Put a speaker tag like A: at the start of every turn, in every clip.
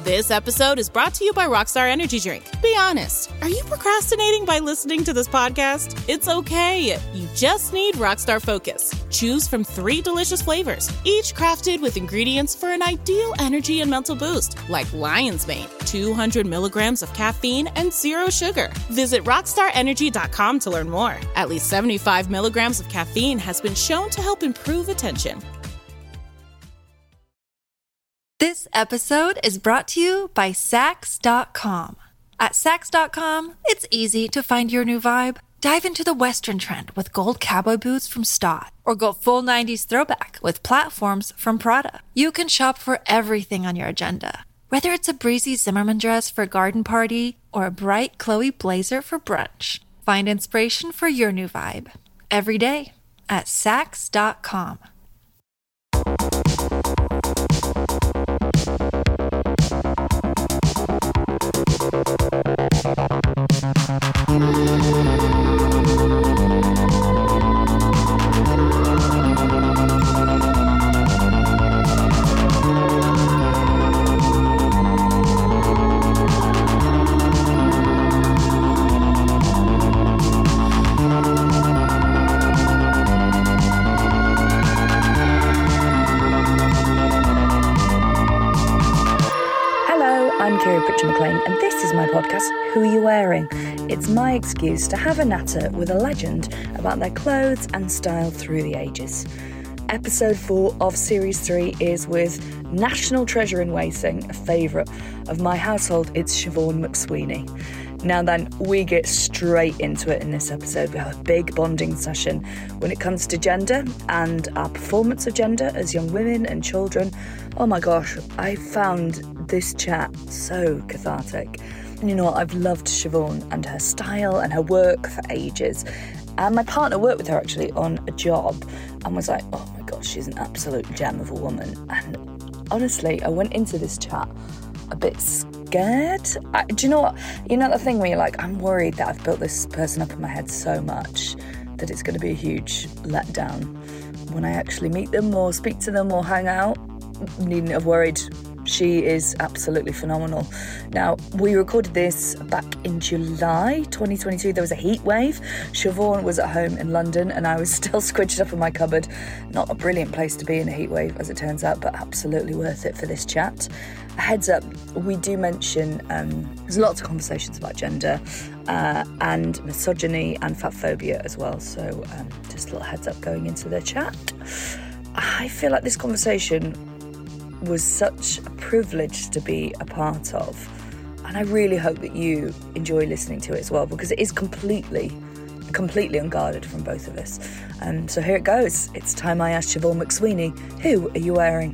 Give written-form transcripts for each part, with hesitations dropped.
A: This episode is brought to you by Rockstar Energy Drink. Be honest, are you procrastinating by listening to this podcast? It's okay. You just need Rockstar Focus. Choose from 3 delicious flavors, each crafted with ingredients for an ideal energy and mental boost, like Lion's Mane, 200 milligrams of caffeine and 0 sugar. Visit rockstarenergy.com to learn more. At least 75 milligrams of caffeine has been shown to help improve attention.
B: This episode is brought to you by Sax.com. At Sax.com, it's easy to find your new vibe. Dive into the Western trend with gold cowboy boots from Stott, or go full 90s throwback with platforms from Prada. You can shop for everything on your agenda, whether it's a breezy Zimmermann dress for a garden party or a bright Chloe blazer for brunch. Find inspiration for your new vibe every day at Sax.com.
C: I'm Kira Pritchard-McLean, and this is my podcast, Who Are You Wearing? It's my excuse to have a natter with a legend about their clothes and style through the ages. Episode 4 of Series 3 is with National Treasure in Wacing, a favourite of my household. It's Siobhan McSweeney. Now then, we get straight into it in this episode. We have a big bonding session when it comes to gender and our performance of gender as young women and children. Oh my gosh, I found this chat so cathartic. And you know what, I've loved Siobhan and her style and her work for ages. And my partner worked with her actually on a job and was like, oh my gosh, she's an absolute gem of a woman. And honestly, I went into this chat a bit scared. Do you know what? You know the thing where you're like, I'm worried that I've built this person up in my head so much that it's going to be a huge letdown when I actually meet them or speak to them or hang out. Needn't have worried. She is absolutely phenomenal. Now, we recorded this back in July 2022. There was a heat wave. Siobhan was at home in London and I was still squidged up in my cupboard. Not a brilliant place to be in a heat wave, as it turns out, but absolutely worth it for this chat. A heads up, we do mention there's lots of conversations about gender and misogyny and fat phobia as well. So just a little heads up going into the chat. I feel like this conversation was such a privilege to be a part of, and I really hope that you enjoy listening to it as well, because it is completely unguarded from both of us. So here it goes. It's time I asked Siobhan McSweeney, who are you wearing?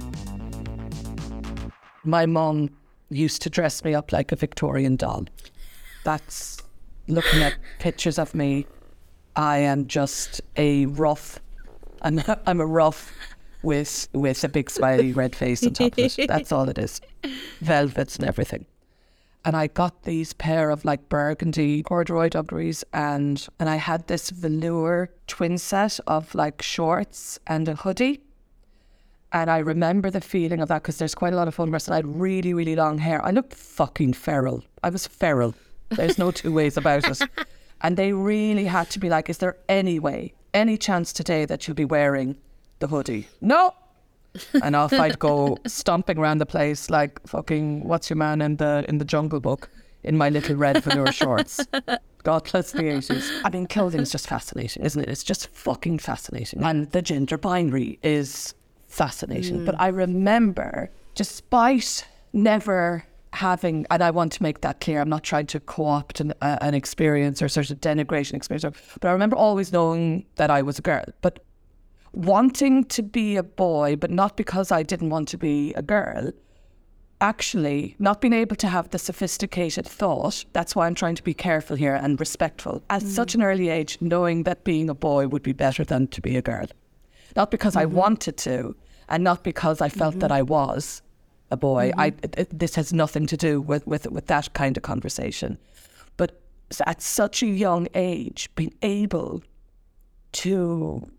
D: My mum used to dress me up like a Victorian doll. That's, looking at pictures of me, I am just a rough, I'm a rough with a big smiley red face on top of it. That's all it is. Velvets and everything. And I got these pair of like burgundy corduroy dungarees and I had this velour twin set of like shorts and a hoodie. And I remember the feeling of that because there's quite a lot of photographs and I had really, really long hair. I looked fucking feral. I was feral. There's no two ways about it. And they really had to be like, is there any way, any chance today that you'll be wearing the hoodie? No. And off I'd go stomping around the place like fucking what's your man in the Jungle Book in my little red velour shorts. God bless the 80s. I mean, clothing's just fascinating, isn't it? It's just fucking fascinating. And the gender binary is fascinating. But I remember, despite never having, and I want to make that clear, I'm not trying to co-opt an experience or sort of denigration experience, but I remember always knowing that I was a girl, but wanting to be a boy, but not because I didn't want to be a girl. Actually, not being able to have the sophisticated thought, that's why I'm trying to be careful here and respectful. At such an early age, knowing that being a boy would be better than to be a girl. Not because I wanted to, and not because I felt that I was a boy. This has nothing to do with that kind of conversation. But at such a young age, being able to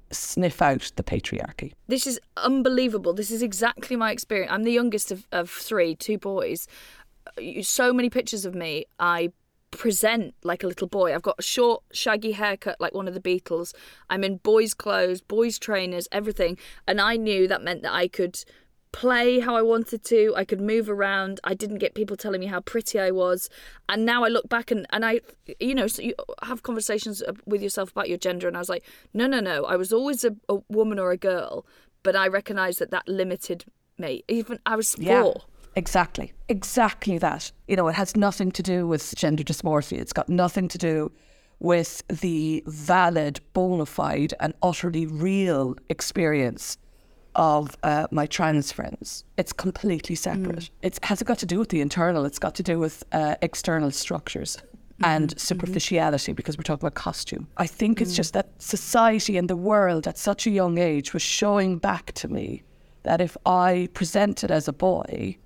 D: sniff out the patriarchy.
E: This is unbelievable. This is exactly my experience. I'm the youngest of three, two boys. So many pictures of me, I present like a little boy. I've got a short, shaggy haircut like one of the Beatles. I'm in boys' clothes, boys' trainers, everything. And I knew that meant that I could play how I wanted to. I could move around. I didn't get people telling me how pretty I was. And now I look back and I, so you have conversations with yourself about your gender. And I was like, no. I was always a woman or a girl. But I recognised that limited me. Even I was 4.
D: Yeah. Exactly that. It has nothing to do with gender dysmorphia. It's got nothing to do with the valid, bona fide and utterly real experience of my trans friends. It's completely separate. It hasn't got to do with the internal. It's got to do with external structures and superficiality, because we're talking about costume. I think it's just that society and the world at such a young age was showing back to me that if I presented as a boy,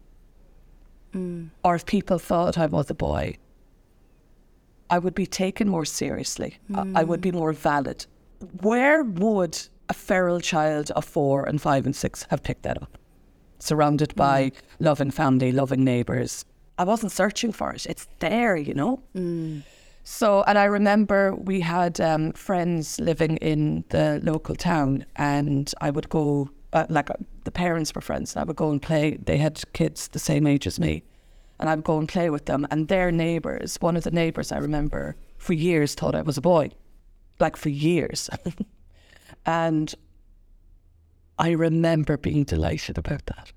D: or if people thought I was a boy, I would be taken more seriously. I would be more valid. Where would a feral child of 4 and 5 and 6 have picked that up? Surrounded by loving family, loving neighbours. I wasn't searching for it. It's there, So, and I remember we had friends living in the local town, and I would go, the parents were friends, and I would go and play. They had kids the same age as me, and I would go and play with them. And their neighbours, one of the neighbours I remember for years thought I was a boy, like for years. And I remember being delighted about that.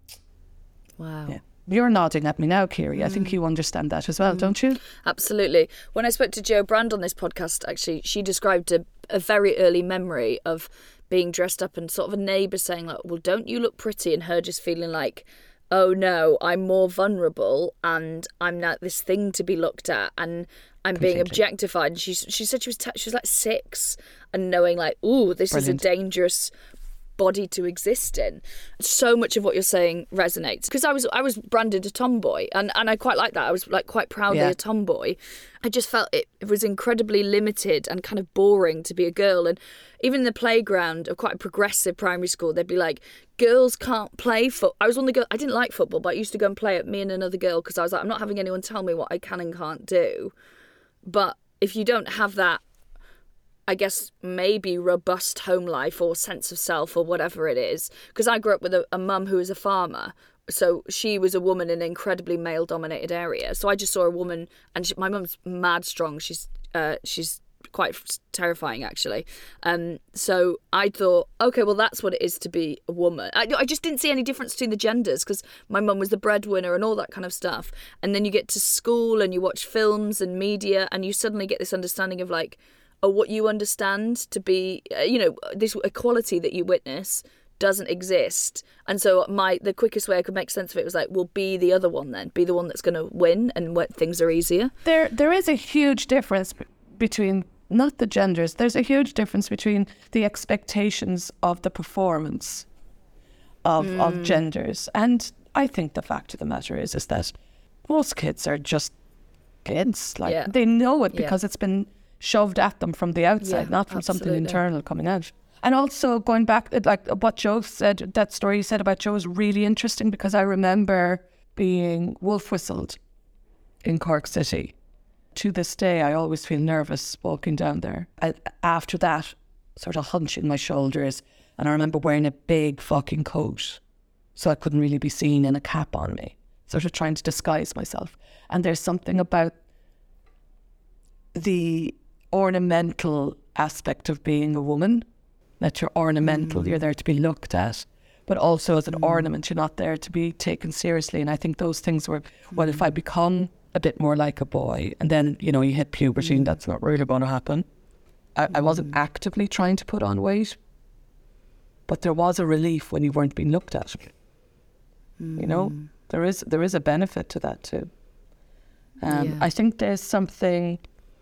E: Wow.
D: Yeah. You're nodding at me now, Kiri. I think you understand that as well, don't you?
E: Absolutely. When I spoke to Jo Brand on this podcast, actually, she described a very early memory of being dressed up and sort of a neighbour saying, like, well, don't you look pretty? And her just feeling like, oh no, I'm more vulnerable and I'm not this thing to be looked at and I'm being objectified. And she said she was like 6 and knowing like, ooh, this Brilliant. Is a dangerous body to exist in. So much of what you're saying resonates, because I was branded a tomboy and I quite like that. I was like quite proudly a tomboy. I just felt it was incredibly limited and kind of boring to be a girl. And even in the playground of quite a progressive primary school, they'd be like, girls can't play football. I was one of the girls, I didn't like football, but I used to go and play at me and another girl because I was like, I'm not having anyone tell me what I can and can't do. But if you don't have that, I guess maybe robust home life or sense of self or whatever it is. Because I grew up with a mum who was a farmer. So she was a woman in an incredibly male-dominated area. So I just saw a woman, and my mum's mad strong. She's quite terrifying, actually. So I thought, okay, well, that's what it is to be a woman. I just didn't see any difference between the genders because my mum was the breadwinner and all that kind of stuff. And then you get to school and you watch films and media and you suddenly get this understanding of like, or what you understand to be, this equality that you witness doesn't exist. And so the quickest way I could make sense of it was like, well, be the other one then. Be the one that's going to win and when things are easier.
D: There is a huge difference between, not the genders, there's a huge difference between the expectations of the performance of genders. And I think the fact of the matter is that most kids are just kids. They know it because it's been shoved at them from the outside, not from something internal coming out. And also going back, like what Jo said, that story you said about Jo is really interesting because I remember being wolf whistled in Cork City. To this day, I always feel nervous walking down there. After that, sort of hunching my shoulders, and I remember wearing a big fucking coat so I couldn't really be seen, and a cap on me, sort of trying to disguise myself. And there's something about the ornamental aspect of being a woman, that you're ornamental, you're there to be looked at, but also as an ornament, you're not there to be taken seriously. And I think those things were, well, if I become a bit more like a boy, and then, you hit puberty and that's not really going to happen. I wasn't actively trying to put on weight, but there was a relief when you weren't being looked at. There is a benefit to that too. I think there's something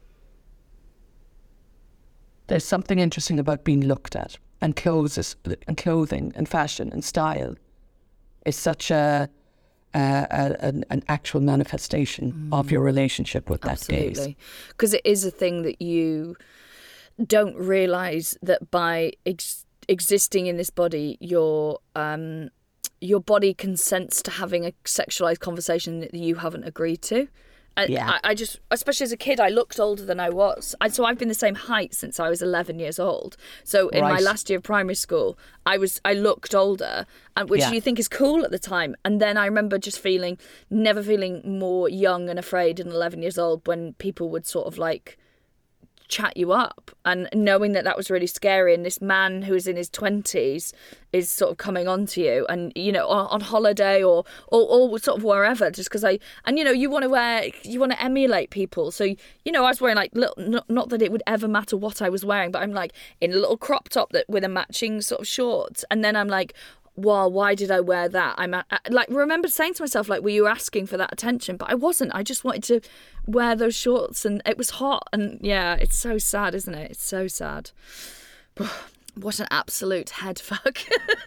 D: interesting about being looked at, and clothing and fashion and style is such an actual manifestation of your relationship with that gaze.
E: Because it is a thing that don't realise that by existing in this body, your body consents to having a sexualised conversation that you haven't agreed to. I just, especially as a kid, I looked older than I was. So I've been the same height since I was 11 years old. So in my last year of primary school, I looked older, which you think is cool at the time. And then I remember just never feeling more young and afraid at 11 years old when people would sort of like chat you up, and knowing that was really scary, and this man who is in his 20s is sort of coming on to you, and you know, on holiday or sort of wherever, just because you want to emulate people. So you know, I was wearing like little, not that it would ever matter what I was wearing, but I'm like in a little crop top with a matching sort of shorts, and then I'm like, well, why did I wear that? I remember saying to myself, like, were you asking for that attention? But I wasn't. I just wanted to wear those shorts, and it was hot. And yeah, it's so sad, isn't it? It's so sad. What an absolute head fuck.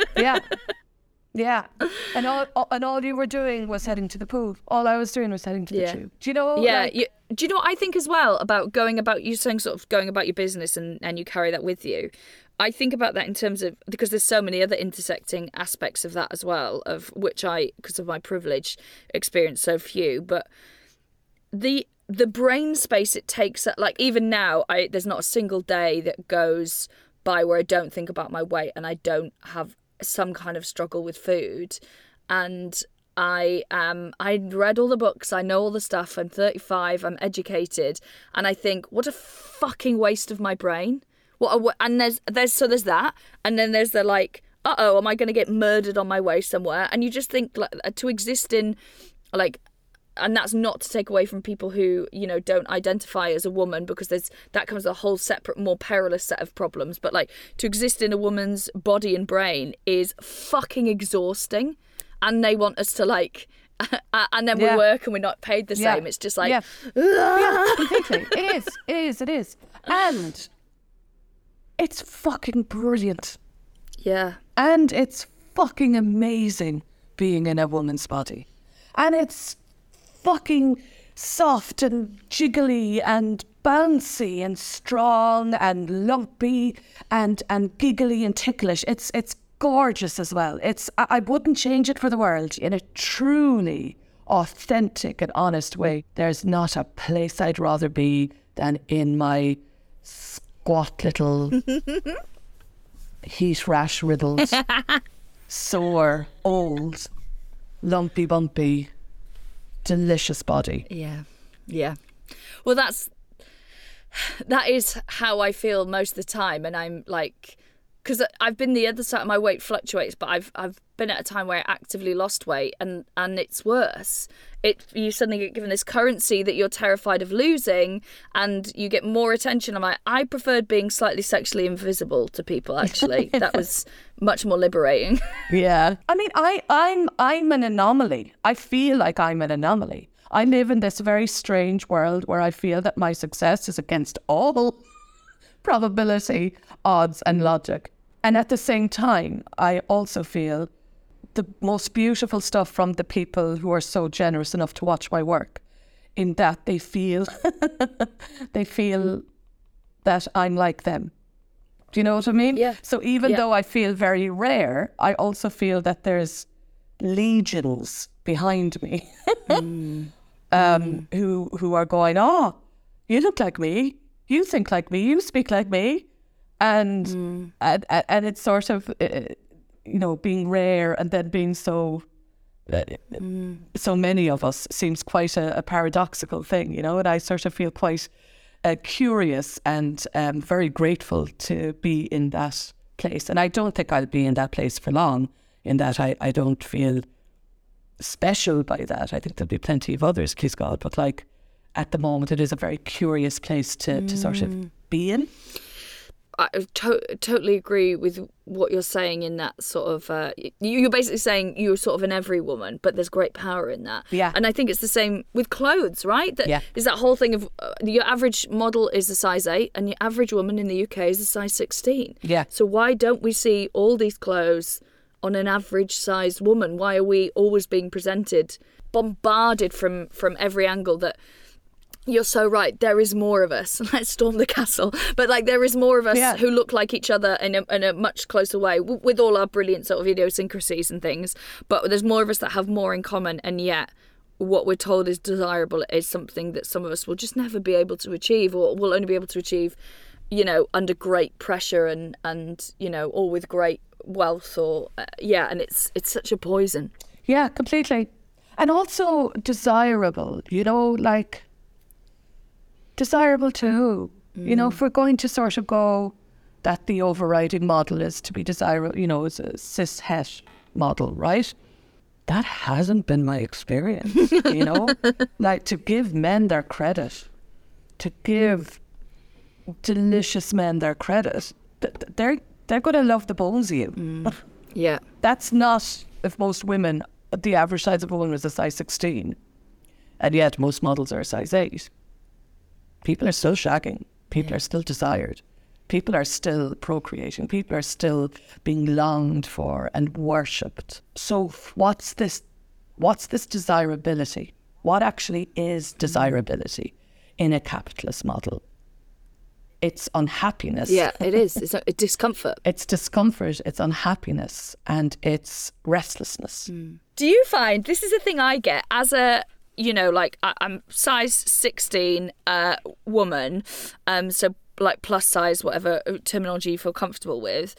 D: Yeah. And all you were doing was heading to the pool. All I was doing was heading to the tube. Do you know?
E: Yeah. Do you know what I think as well about going about, you saying sort of going about your business and you carry that with you? I think about that in terms of, because there's so many other intersecting aspects of that as well, of which I, because of my privilege, experience so few. But the brain space it takes, like even now, there's not a single day that goes by where I don't think about my weight and I don't have some kind of struggle with food. And I read all the books, I know all the stuff, I'm 35, I'm educated, and I think, what a fucking waste of my brain. And there's that, and then there's the like, am I going to get murdered on my way somewhere? And you just think, like, to exist in, like, and that's not to take away from people who, you know, don't identify as a woman, because that comes with a whole separate, more perilous set of problems. But like, to exist in a woman's body and brain is fucking exhausting, and they want us to like. And then we work and we're not paid the same. It's just like,
D: completely. It is, and it's fucking brilliant.
E: Yeah.
D: And it's fucking amazing being in a woman's body. And it's fucking soft and jiggly and bouncy and strong and lumpy and giggly and ticklish. It's gorgeous as well. I wouldn't change it for the world. In a truly authentic and honest way, there's not a place I'd rather be than in my squat little heat rash riddled, sore, old, lumpy bumpy, delicious body.
E: Yeah. Well, that is how I feel most of the time, and I'm like, because I've been the other side, my weight fluctuates, but I've been at a time where I actively lost weight, and it's worse. You suddenly get given this currency that you're terrified of losing, and you get more attention. I'm like, I preferred being slightly sexually invisible to people, actually. That was much more liberating.
D: Yeah. I mean, I'm an anomaly. I feel like I'm an anomaly. I live in this very strange world where I feel that my success is against all probability, odds and logic. And at the same time, I also feel the most beautiful stuff from the people who are so generous enough to watch my work, in that they feel that I'm like them. Do you know what I mean?
E: Yeah.
D: So even though I feel very rare, I also feel that there's legions behind me who are going, oh, you look like me, you think like me, you speak like me. And it's sort of, being rare and then being so many of us seems quite a paradoxical thing, you know, and I sort of feel quite curious and very grateful to be in that place. And I don't think I'll be in that place for long, in that I don't feel special by that. I think there'll be plenty of others, please God, but like at the moment it is a very curious place to sort of be in.
E: I totally agree with what you're saying in that sort of... you're basically saying you're sort of an every woman, but there's great power in that.
D: Yeah.
E: And I think it's the same with clothes, right? There's that whole thing of your average model is a size 8 and your average woman in the UK is a size 16.
D: Yeah.
E: So why don't we see all these clothes on an average sized woman? Why are we always being bombarded from every angle that You're so right. There is more of us. Let's storm the castle. But like, there is more of us who look like each other in a much closer way, with all our brilliant sort of idiosyncrasies and things. But there's more of us that have more in common, and yet what we're told is desirable is something that some of us will just never be able to achieve, or will only be able to achieve, you know, under great pressure and you know, or with great wealth, or and it's such a poison.
D: Yeah, completely. And also desirable, you know, like, desirable to who? You know, if we're going to sort of go that the overriding model is to be desirable, you know, it's a cis-het model, right? That hasn't been my experience, you know? Like, to give men their credit, to give delicious men their credit, they're going to love the bones of you.
E: Yeah.
D: That's not, if most women, the average size of a woman is a size 16, and yet most models are a size 8. People are still shagging. People are still desired. People are still procreating. People are still being longed for and worshipped. So what's this desirability? What actually is desirability in a capitalist model? It's unhappiness.
E: Yeah, it is. It's a discomfort.
D: It's discomfort, it's unhappiness, and it's restlessness.
E: Do you find, this is a thing I get as a, you know, like, I'm size 16 woman, so like plus size, whatever terminology you feel comfortable with.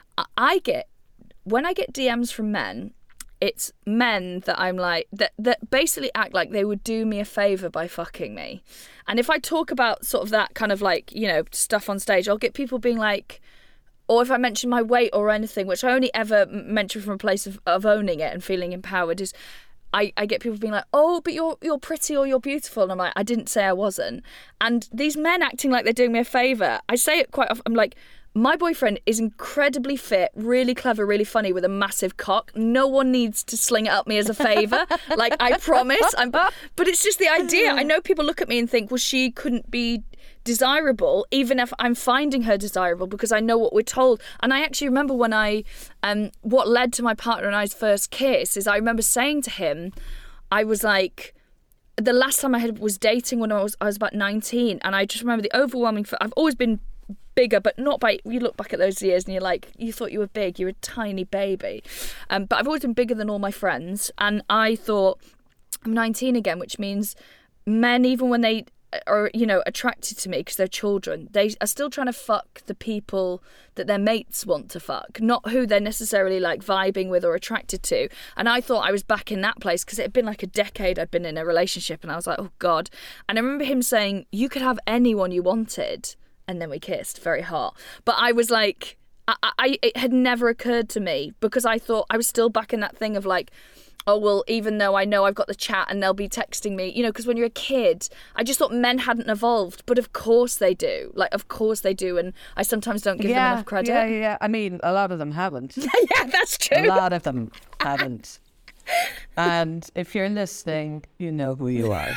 E: When I get DMs from men, it's men that I'm like, that basically act like they would do me a favour by fucking me. And if I talk about sort of that kind of like, you know, stuff on stage, I'll get people being like, or if I mention my weight or anything, which I only ever mention from a place of owning it and feeling empowered, is I get people being like, oh, but you're pretty or you're beautiful. And I'm like, I didn't say I wasn't. And these men acting like they're doing me a favour, I say it quite often. I'm like, my boyfriend is incredibly fit, really clever, really funny, with a massive cock. No one needs to sling it up me as a favour. Like, I promise. But it's just the idea. I know people look at me and think, well, she couldn't be desirable, even if I'm finding her desirable, because I know what we're told. And I actually remember when what led to my partner and I's first kiss is I remember saying to him, I was like, the last time I was dating when I was about 19, and I just remember the overwhelming, I've always been bigger, but not by, you look back at those years and you're like, you thought you were big, you're a tiny baby. But I've always been bigger than all my friends, and I thought, I'm 19 again, which means men, even when they are, you know, attracted to me because they're children, they are still trying to fuck the people that their mates want to fuck, not who they're necessarily like vibing with or attracted to. And I thought I was back in that place because it had been like a decade I'd been in a relationship, and I was like, oh God. And I remember him saying, you could have anyone you wanted. And then we kissed, very hot. But I was like, it had never occurred to me, because I thought I was still back in that thing of like, oh, well, even though I know I've got the chat and they'll be texting me, you know, because when you're a kid, I just thought men hadn't evolved. But of course they do. Like, of course they do. And I sometimes don't give them enough credit.
D: Yeah. I mean, a lot of them haven't.
E: Yeah, that's true.
D: A lot of them haven't. And if you're listening, you know who you are.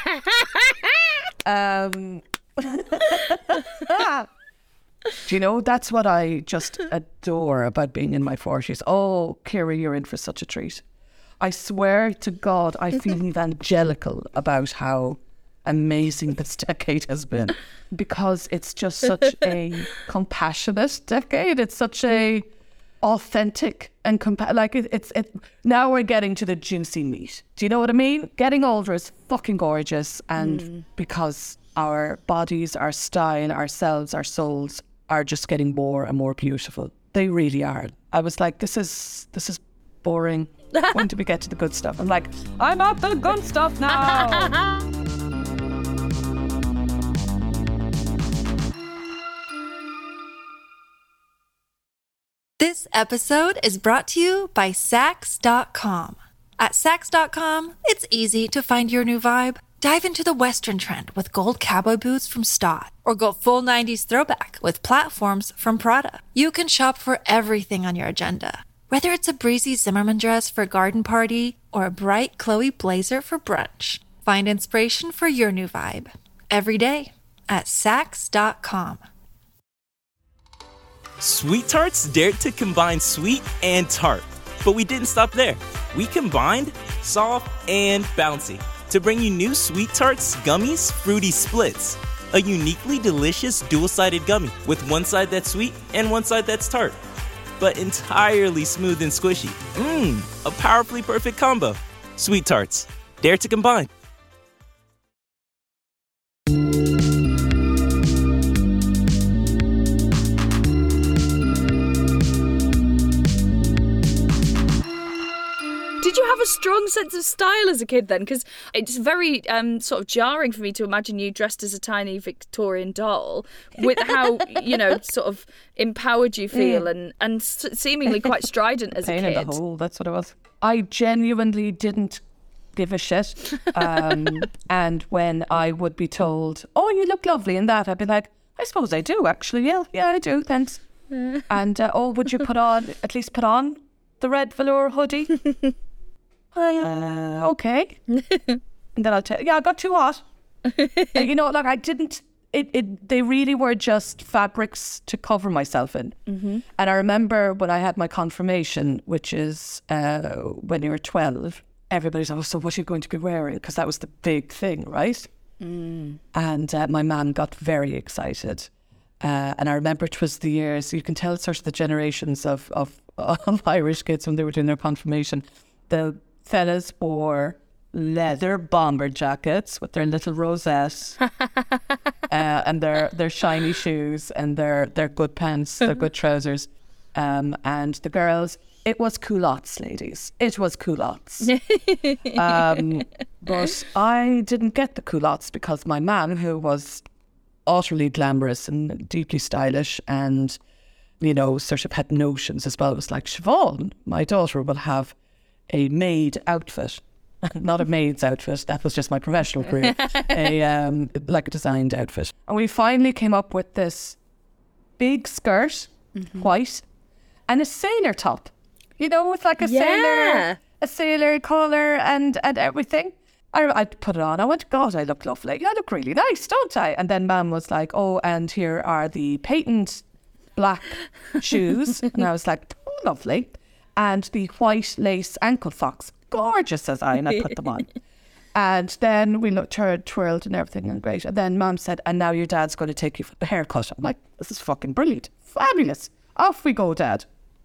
D: Do you know, that's what I just adore about being in my 40s. Oh, Ciara, you're in for such a treat. I swear to God, I feel evangelical about how amazing this decade has been, because it's just such a compassionate decade. It's such a authentic and it's now we're getting to the juicy meat. Do you know what I mean? Getting older is fucking gorgeous, and because our bodies, our style, ourselves, our souls are just getting more and more beautiful. They really are. I was like, this is boring. When do we get to the good stuff? I'm like, I'm at the good stuff now.
B: This episode is brought to you by Saks.com. At Saks.com, it's easy to find your new vibe. Dive into the Western trend with gold cowboy boots from Staud, or go full 90s throwback with platforms from Prada. You can shop for everything on your agenda, whether it's a breezy Zimmermann dress for a garden party or a bright Chloe blazer for brunch. Find inspiration for your new vibe every day at Saks.com.
F: Sweet Tarts dared to combine sweet and tart, but we didn't stop there. We combined soft and bouncy to to bring you new Sweet Tarts Gummies Fruity Splits, a uniquely delicious dual-sided gummy with one side that's sweet and one side that's tart, but entirely smooth and squishy. A powerfully perfect combo. Sweet Tarts, dare to combine.
E: Did you have a strong sense of style as a kid then? Because it's very sort of jarring for me to imagine you dressed as a tiny Victorian doll with how, sort of empowered you feel and seemingly quite strident as a kid.
D: Pain in the hole, that's what it was. I genuinely didn't give a shit. And when I would be told, oh, you look lovely in that, I'd be like, I suppose I do, actually. Yeah, I do, thanks. And, would you put on the red velour hoodie? Okay. And then I'll tell you, I got too hot. I didn't, they really were just fabrics to cover myself in. Mm-hmm. And I remember when I had my confirmation, which is when you were 12, everybody's like, so what are you going to be wearing? Because that was the big thing, right? And my mum got very excited. And I remember it was the years, you can tell sort of the generations of Irish kids when they were doing their confirmation. The fellas wore leather bomber jackets with their little rosettes and their shiny shoes and their good pants, their good trousers. And the girls, it was culottes, ladies. It was culottes. But I didn't get the culottes because my man, who was utterly glamorous and deeply stylish and, sort of had notions as well, was like, Siobhan, my daughter will have a maid outfit. Not a maid's outfit, that was just my professional career. A designed outfit. And we finally came up with this big skirt, white, and a sailor top. With like a sailor collar and everything. I put it on. I went, God, I look lovely. I look really nice, don't I? And then Mum was like, oh, and here are the patent black shoes. And I was like, oh, lovely. And the white lace ankle socks. Gorgeous, says I, and I put them on. And then we looked, twirled and everything, and great. And then Mum said, and now your dad's going to take you for the haircut. I'm like, this is fucking brilliant. Fabulous. Off we go, Dad.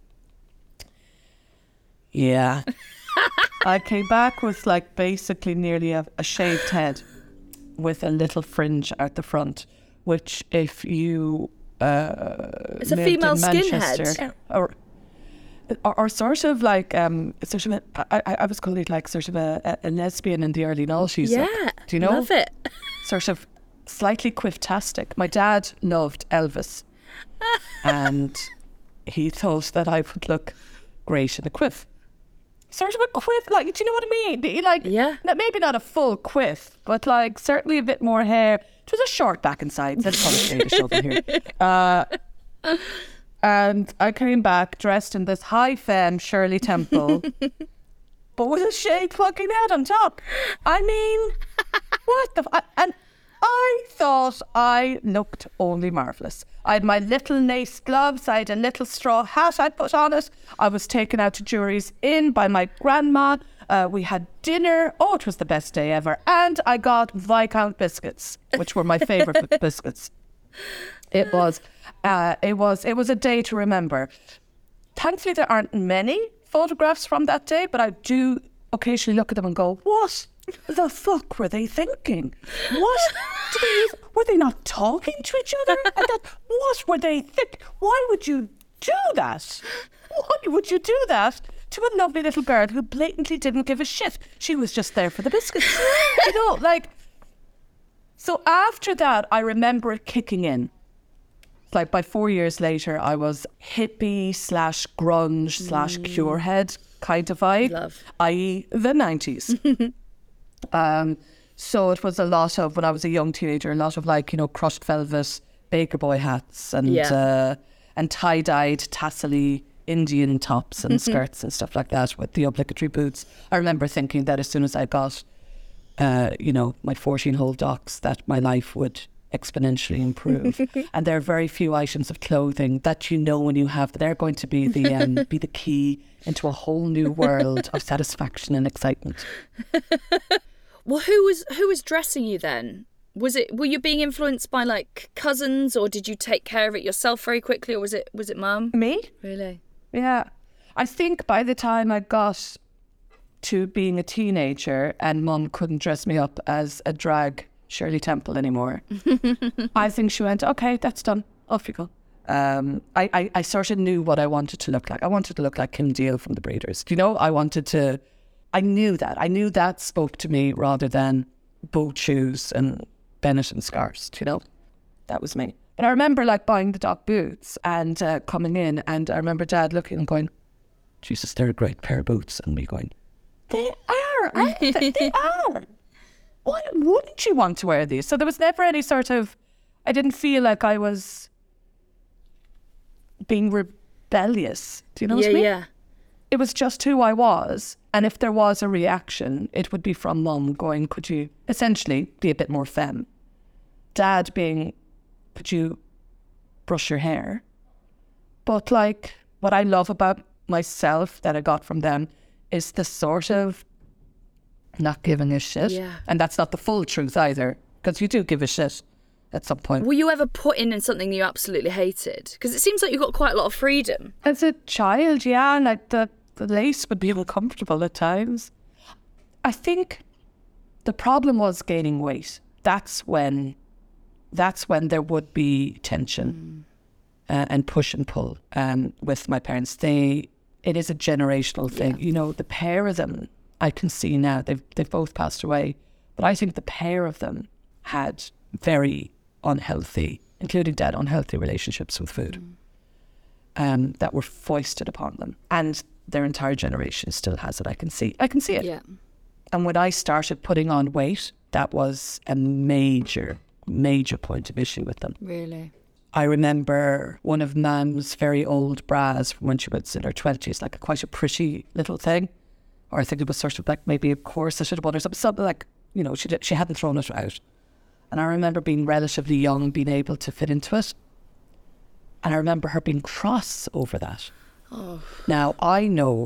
D: Yeah. I came back with basically nearly a shaved head with a little fringe out the front, which if you
E: it's a female skinhead.
D: Or sort of I was called sort of a lesbian in the early noughties.
E: Yeah,
D: do you know?
E: Love it.
D: Sort of slightly quiff-tastic. My dad loved Elvis, and he thought that I would look great in a quiff. Sort of a quiff, do you know what I mean?
E: Yeah.
D: Maybe not a full quiff, but certainly a bit more hair. It was a short back and sides. Let's probably show them here. And I came back dressed in this high femme Shirley Temple, but with a shaved fucking head on top. I mean, what the... And I thought I looked only marvellous. I had my little lace gloves, I had a little straw hat I'd put on it. I was taken out to Jury's Inn by my grandma. We had dinner. Oh, it was the best day ever. And I got Viscount biscuits, which were my favourite biscuits. It was a day to remember. Thankfully, there aren't many photographs from that day, but I do occasionally look at them and go, what the fuck were they thinking? Were they not talking to each other? And what were they thinking? Why would you do that? Why would you do that to a lovely little girl who blatantly didn't give a shit? She was just there for the biscuits. So after that, I remember it kicking in. By 4 years later, I was hippie / grunge / cure head kind of vibe.
E: Love.
D: I.e. the 90s. So it was a lot of, when I was a young teenager, a lot of crushed velvet Baker Boy hats and tie-dyed tassel-y Indian tops and skirts and stuff like that with the obligatory boots. I remember thinking that as soon as I got, my 14-hole docks, that my life would exponentially improve. And there are very few items of clothing that when you have, they're going to be the be the key into a whole new world of satisfaction and excitement.
E: Well, who was dressing you then? Were you being influenced by like cousins, or did you take care of it yourself very quickly, or was it mum?
D: Me?
E: Really?
D: Yeah. I think by the time I got to being a teenager and mum couldn't dress me up as a drag Shirley Temple anymore, I think she went, okay, that's done. Off you go. I sort of knew what I wanted to look like. I wanted to look like Kim Deal from The Breeders. You know, I knew that. I knew that spoke to me rather than boat shoes and Bennett and scarves, you know? That was me. But I remember like buying the Doc boots and coming in, and I remember Dad looking and going, Jesus, they're a great pair of boots. And me going, they are, aren't they? They are. Why wouldn't you want to wear these? So there was never any sort of, I didn't feel like I was being rebellious. Do you know what I mean?
E: Yeah.
D: It was just who I was. And if there was a reaction, it would be from Mum going, could you essentially be a bit more femme? Dad being, could you brush your hair? But like, what I love about myself that I got from them is the sort of not giving a shit.
E: Yeah.
D: And that's not the full truth either, because you do give a shit at some point.
E: Were you ever put in something you absolutely hated? Because it seems like you got quite a lot of freedom.
D: As a child, yeah, like the lace would be uncomfortable at times. I think the problem was gaining weight. That's when there would be tension and push and pull with my parents. It is a generational thing.
E: Yeah.
D: You know, the pair of them, I can see now, they've both passed away, but I think the pair of them had very unhealthy, including Dad, unhealthy relationships with food that were foisted upon them. And their entire generation still has it. I can see it.
E: Yeah.
D: And when I started putting on weight, that was a major point of issue with them.
E: Really?
D: I remember one of Mam's very old bras from when she was in her 20s, like quite a pretty little thing. Or I think it was sort of like maybe a corset or something like, you know, she hadn't thrown it out. And I remember being relatively young, being able to fit into it. And I remember her being cross over that. Oh. Now, I know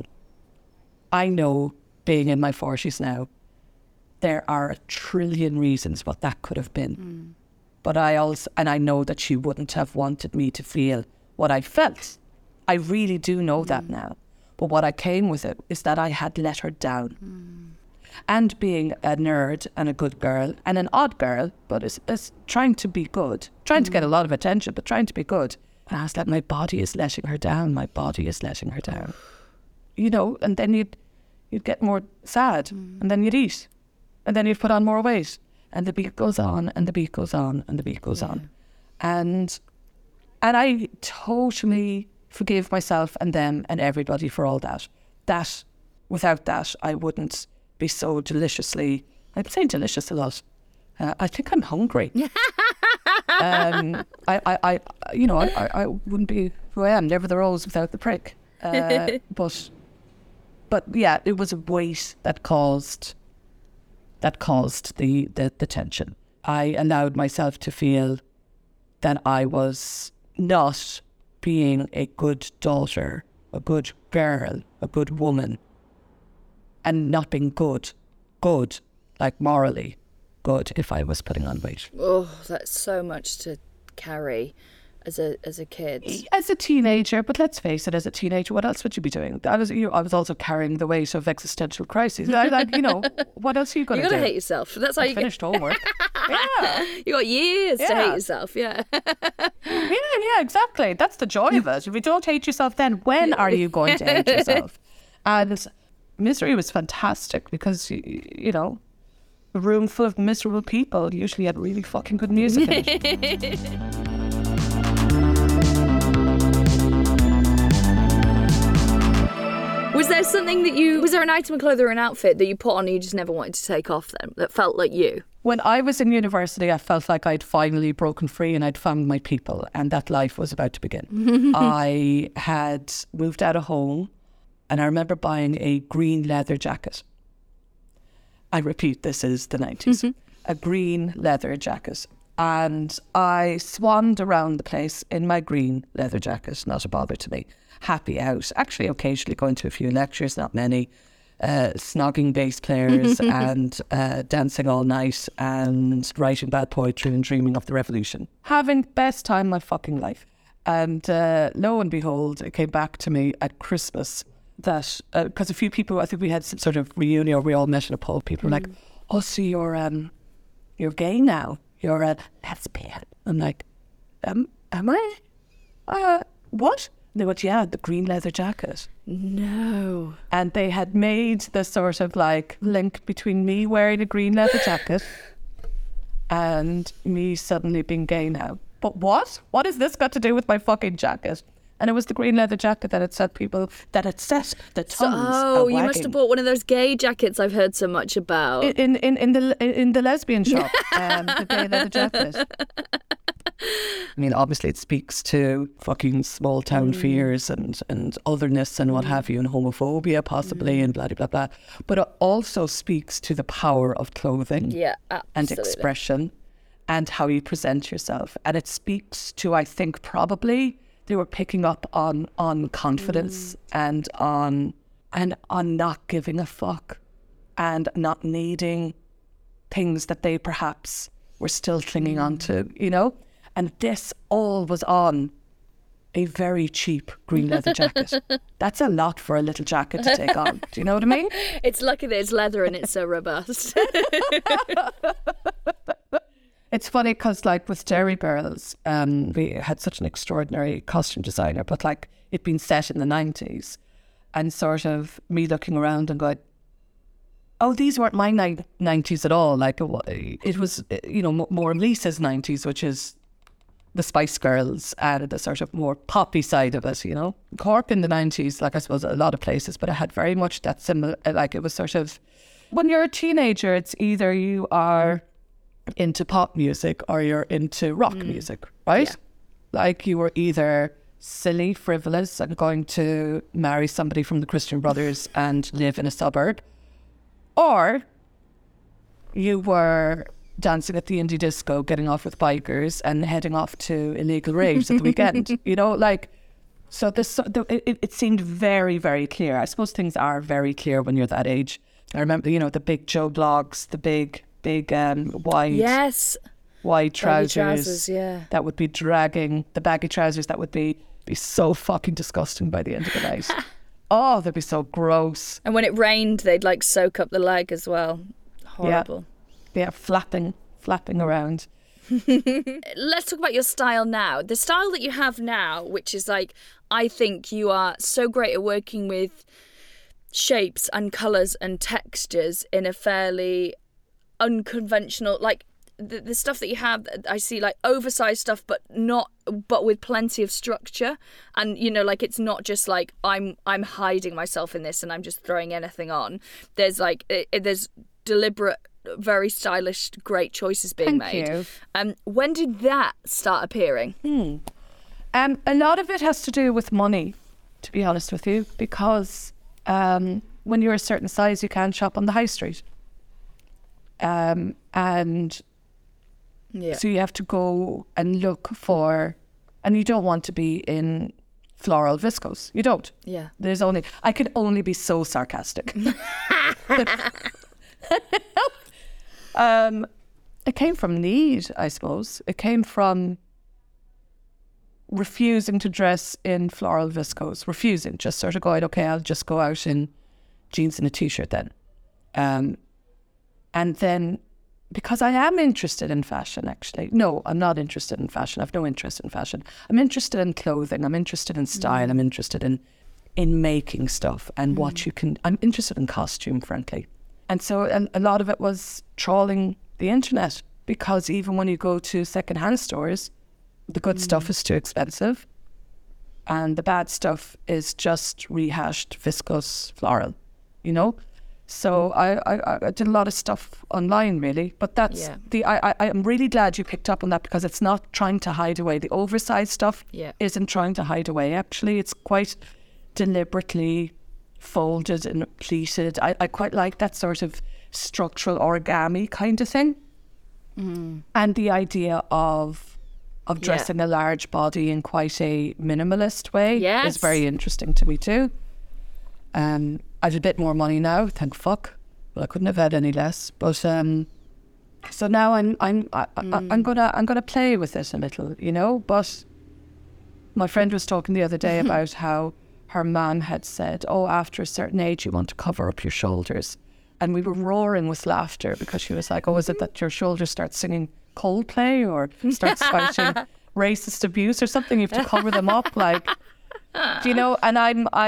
D: being in my 40s now, there are a trillion reasons what that could have been. But I know that she wouldn't have wanted me to feel what I felt. I really do know that now. But what I came with it is that I had let her down. And being a nerd and a good girl and an odd girl, but is trying to be good, trying to get a lot of attention, but trying to be good. And I was like, my body is letting her down. My body is letting her down. You know, and then you'd get more sad, and then you'd eat, and then you'd put on more weight. And the beat goes on, and the beat goes on, and the beat goes on. And I totally forgive myself and them and everybody for all that. Without that, I wouldn't be so deliciously, I'm saying delicious a lot. I think I'm hungry. I wouldn't be who I am, never the rose without the prick. But yeah, it was a weight that caused the tension. I allowed myself to feel that I was not being a good daughter, a good girl, a good woman, and not being good, like morally good if I was putting on weight.
E: Oh, that's so much to carry as a kid.
D: As a teenager, but let's face it, as a teenager, what else would you be doing? I was also carrying the weight of existential crises. What else are you going to do?
E: You got to hate yourself. That's how you
D: finished homework. Yeah.
E: You got years to hate yourself. Yeah.
D: Yeah, exactly. That's the joy of it. If you don't hate yourself, then when are you going to hate yourself? And misery was fantastic because you know, a room full of miserable people usually had really fucking good music in it.
E: Was there an item of clothing or an outfit that you put on and you just never wanted to take off then, that felt like you?
D: When I was in university, I felt like I'd finally broken free and I'd found my people and that life was about to begin. I had moved out of home and I remember buying a green leather jacket. I repeat, this is the 90s. A green leather jacket. And I swanned around the place in my green leather jacket, not a bother to me. Happy out, actually occasionally going to a few lectures, not many. snogging bass players and dancing all night and writing bad poetry and dreaming of the revolution. Having the best time of my fucking life. And lo and behold, it came back to me at Christmas that, because a few people, I think we had some sort of reunion or we all met in a pub, people were like, oh, so you're gay now? You're a lesbian. I'm like, am I? What? And they went, yeah, the green leather jacket.
E: No.
D: And they had made the sort of like link between me wearing a green leather jacket and me suddenly being gay now. But what? What has this got to do with my fucking jacket? And it was the green leather jacket that had set people, that had set the tongues
E: you must have bought one of those gay jackets I've heard so much about.
D: In the lesbian shop, the gay leather jacket. I mean, obviously it speaks to fucking small town fears and otherness and what have you, and homophobia possibly and blah, blah, blah. But it also speaks to the power of clothing and expression and how you present yourself. And it speaks to, I think, probably they were picking up on confidence and on not giving a fuck and not needing things that they perhaps were still clinging on to, you know? And this all was on a very cheap green leather jacket. That's a lot for a little jacket to take on. Do you know what I mean?
E: It's lucky that it's leather and it's so robust.
D: It's funny because, like, with Derry Girls, we had such an extraordinary costume designer, but, like, it'd been set in the 90s. And sort of me looking around and going, oh, these weren't my 90s at all. Like, it was, you know, more Lisa's 90s, which is the Spice Girls and the sort of more poppy side of it, you know. Cork in the 90s, like I suppose a lot of places, but it had very much that similar, like it was sort of, when you're a teenager, it's either you are into pop music or you're into rock music, right? Yeah. Like you were either silly, frivolous and going to marry somebody from the Christian Brothers and live in a suburb, or you were dancing at the indie disco, getting off with bikers and heading off to illegal raves at the weekend, you know, like, so it seemed very, very clear. I suppose things are very clear when you're that age. I remember, you know, the big Joe Bloggs, the big wide trousers, that would be dragging, the baggy trousers that would be so fucking disgusting by the end of the night. Oh, they'd be so gross.
E: And when it rained, they'd like soak up the leg as well. Horrible.
D: Yeah, flapping around.
E: Let's talk about your style now. The style that you have now, which is like, I think you are so great at working with shapes and colours and textures in a fairly unconventional, like the stuff that you have, I see like oversized stuff, but with plenty of structure. And you know, like it's not just like I'm hiding myself in this and I'm just throwing anything on. There's like there's deliberate, very stylish, great choices being made.
D: Thank you.
E: When did that start appearing?
D: A lot of it has to do with money, to be honest with you, because when you're a certain size, you can't shop on the high street. So you have to go and look for, and you don't want to be in floral viscose. You don't.
E: Yeah.
D: I can only be so sarcastic. It came from need, I suppose. It came from refusing to dress in floral viscose. Refusing, just sort of going, okay, I'll just go out in jeans and a t-shirt then. And then, because I am interested in fashion, actually. No, I'm not interested in fashion. I've no interest in fashion. I'm interested in clothing. I'm interested in style. I'm interested in making stuff and what you can... I'm interested in costume, frankly. And so a lot of it was trawling the internet, because even when you go to secondhand stores, the good stuff is too expensive and the bad stuff is just rehashed viscose floral, you know? So I did a lot of stuff online, really. But that's I'm really glad you picked up on that, because it's not trying to hide away. The oversized stuff isn't trying to hide away. Actually, it's quite deliberately folded and pleated. I quite like that sort of structural origami kind of thing. And the idea of dressing a large body in quite a minimalist way is very interesting to me too. I've a bit more money now, thank fuck. Well, I couldn't have had any less. But so now I'm gonna play with it a little, you know. But my friend was talking the other day about how her mum had said, "Oh, after a certain age, you want to cover up your shoulders," and we were roaring with laughter because she was like, "Oh, is it that your shoulders start singing Coldplay or start spouting racist abuse or something? You have to cover them up, like, you know." And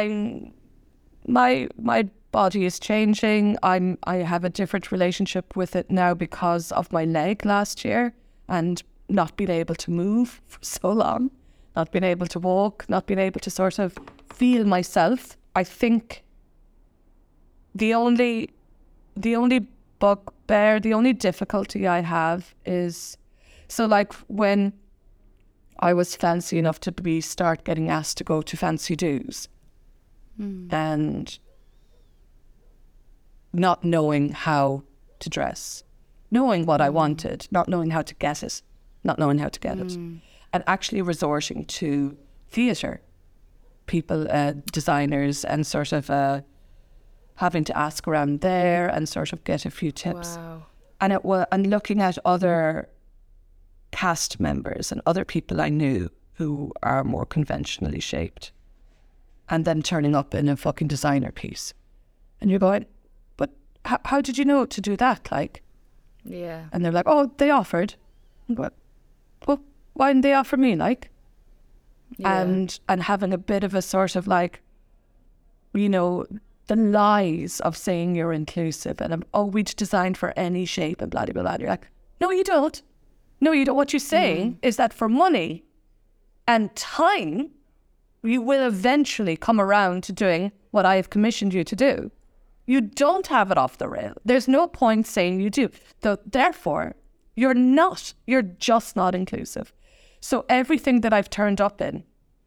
D: my body is changing. I have a different relationship with it now because of my leg last year and not being able to move for so long, not being able to walk, not being able to sort of feel myself. I think the only bugbear, the only difficulty I have is, so like when I was fancy enough to start getting asked to go to fancy do's and not knowing how to dress, knowing what I wanted, not knowing how to get it, and actually resorting to theatre people, designers, and sort of having to ask around there and sort of get a few tips.
E: Wow.
D: And looking at other cast members and other people I knew who are more conventionally shaped, and then turning up in a fucking designer piece, and you're going, but how did you know to do that? Like,
E: yeah.
D: And they're like, oh, they offered. But well, why didn't they offer me? Like,
E: Yeah.
D: and having a bit of a sort of like, you know, the lies of saying you're inclusive and we'd designed for any shape and blah, blah, blah. You're like, no, you don't. No, you don't. What you're saying is that for money and time, you will eventually come around to doing what I have commissioned you to do. You don't have it off the rail. There's no point saying you do. Therefore, you're just not inclusive. So everything that I've turned up in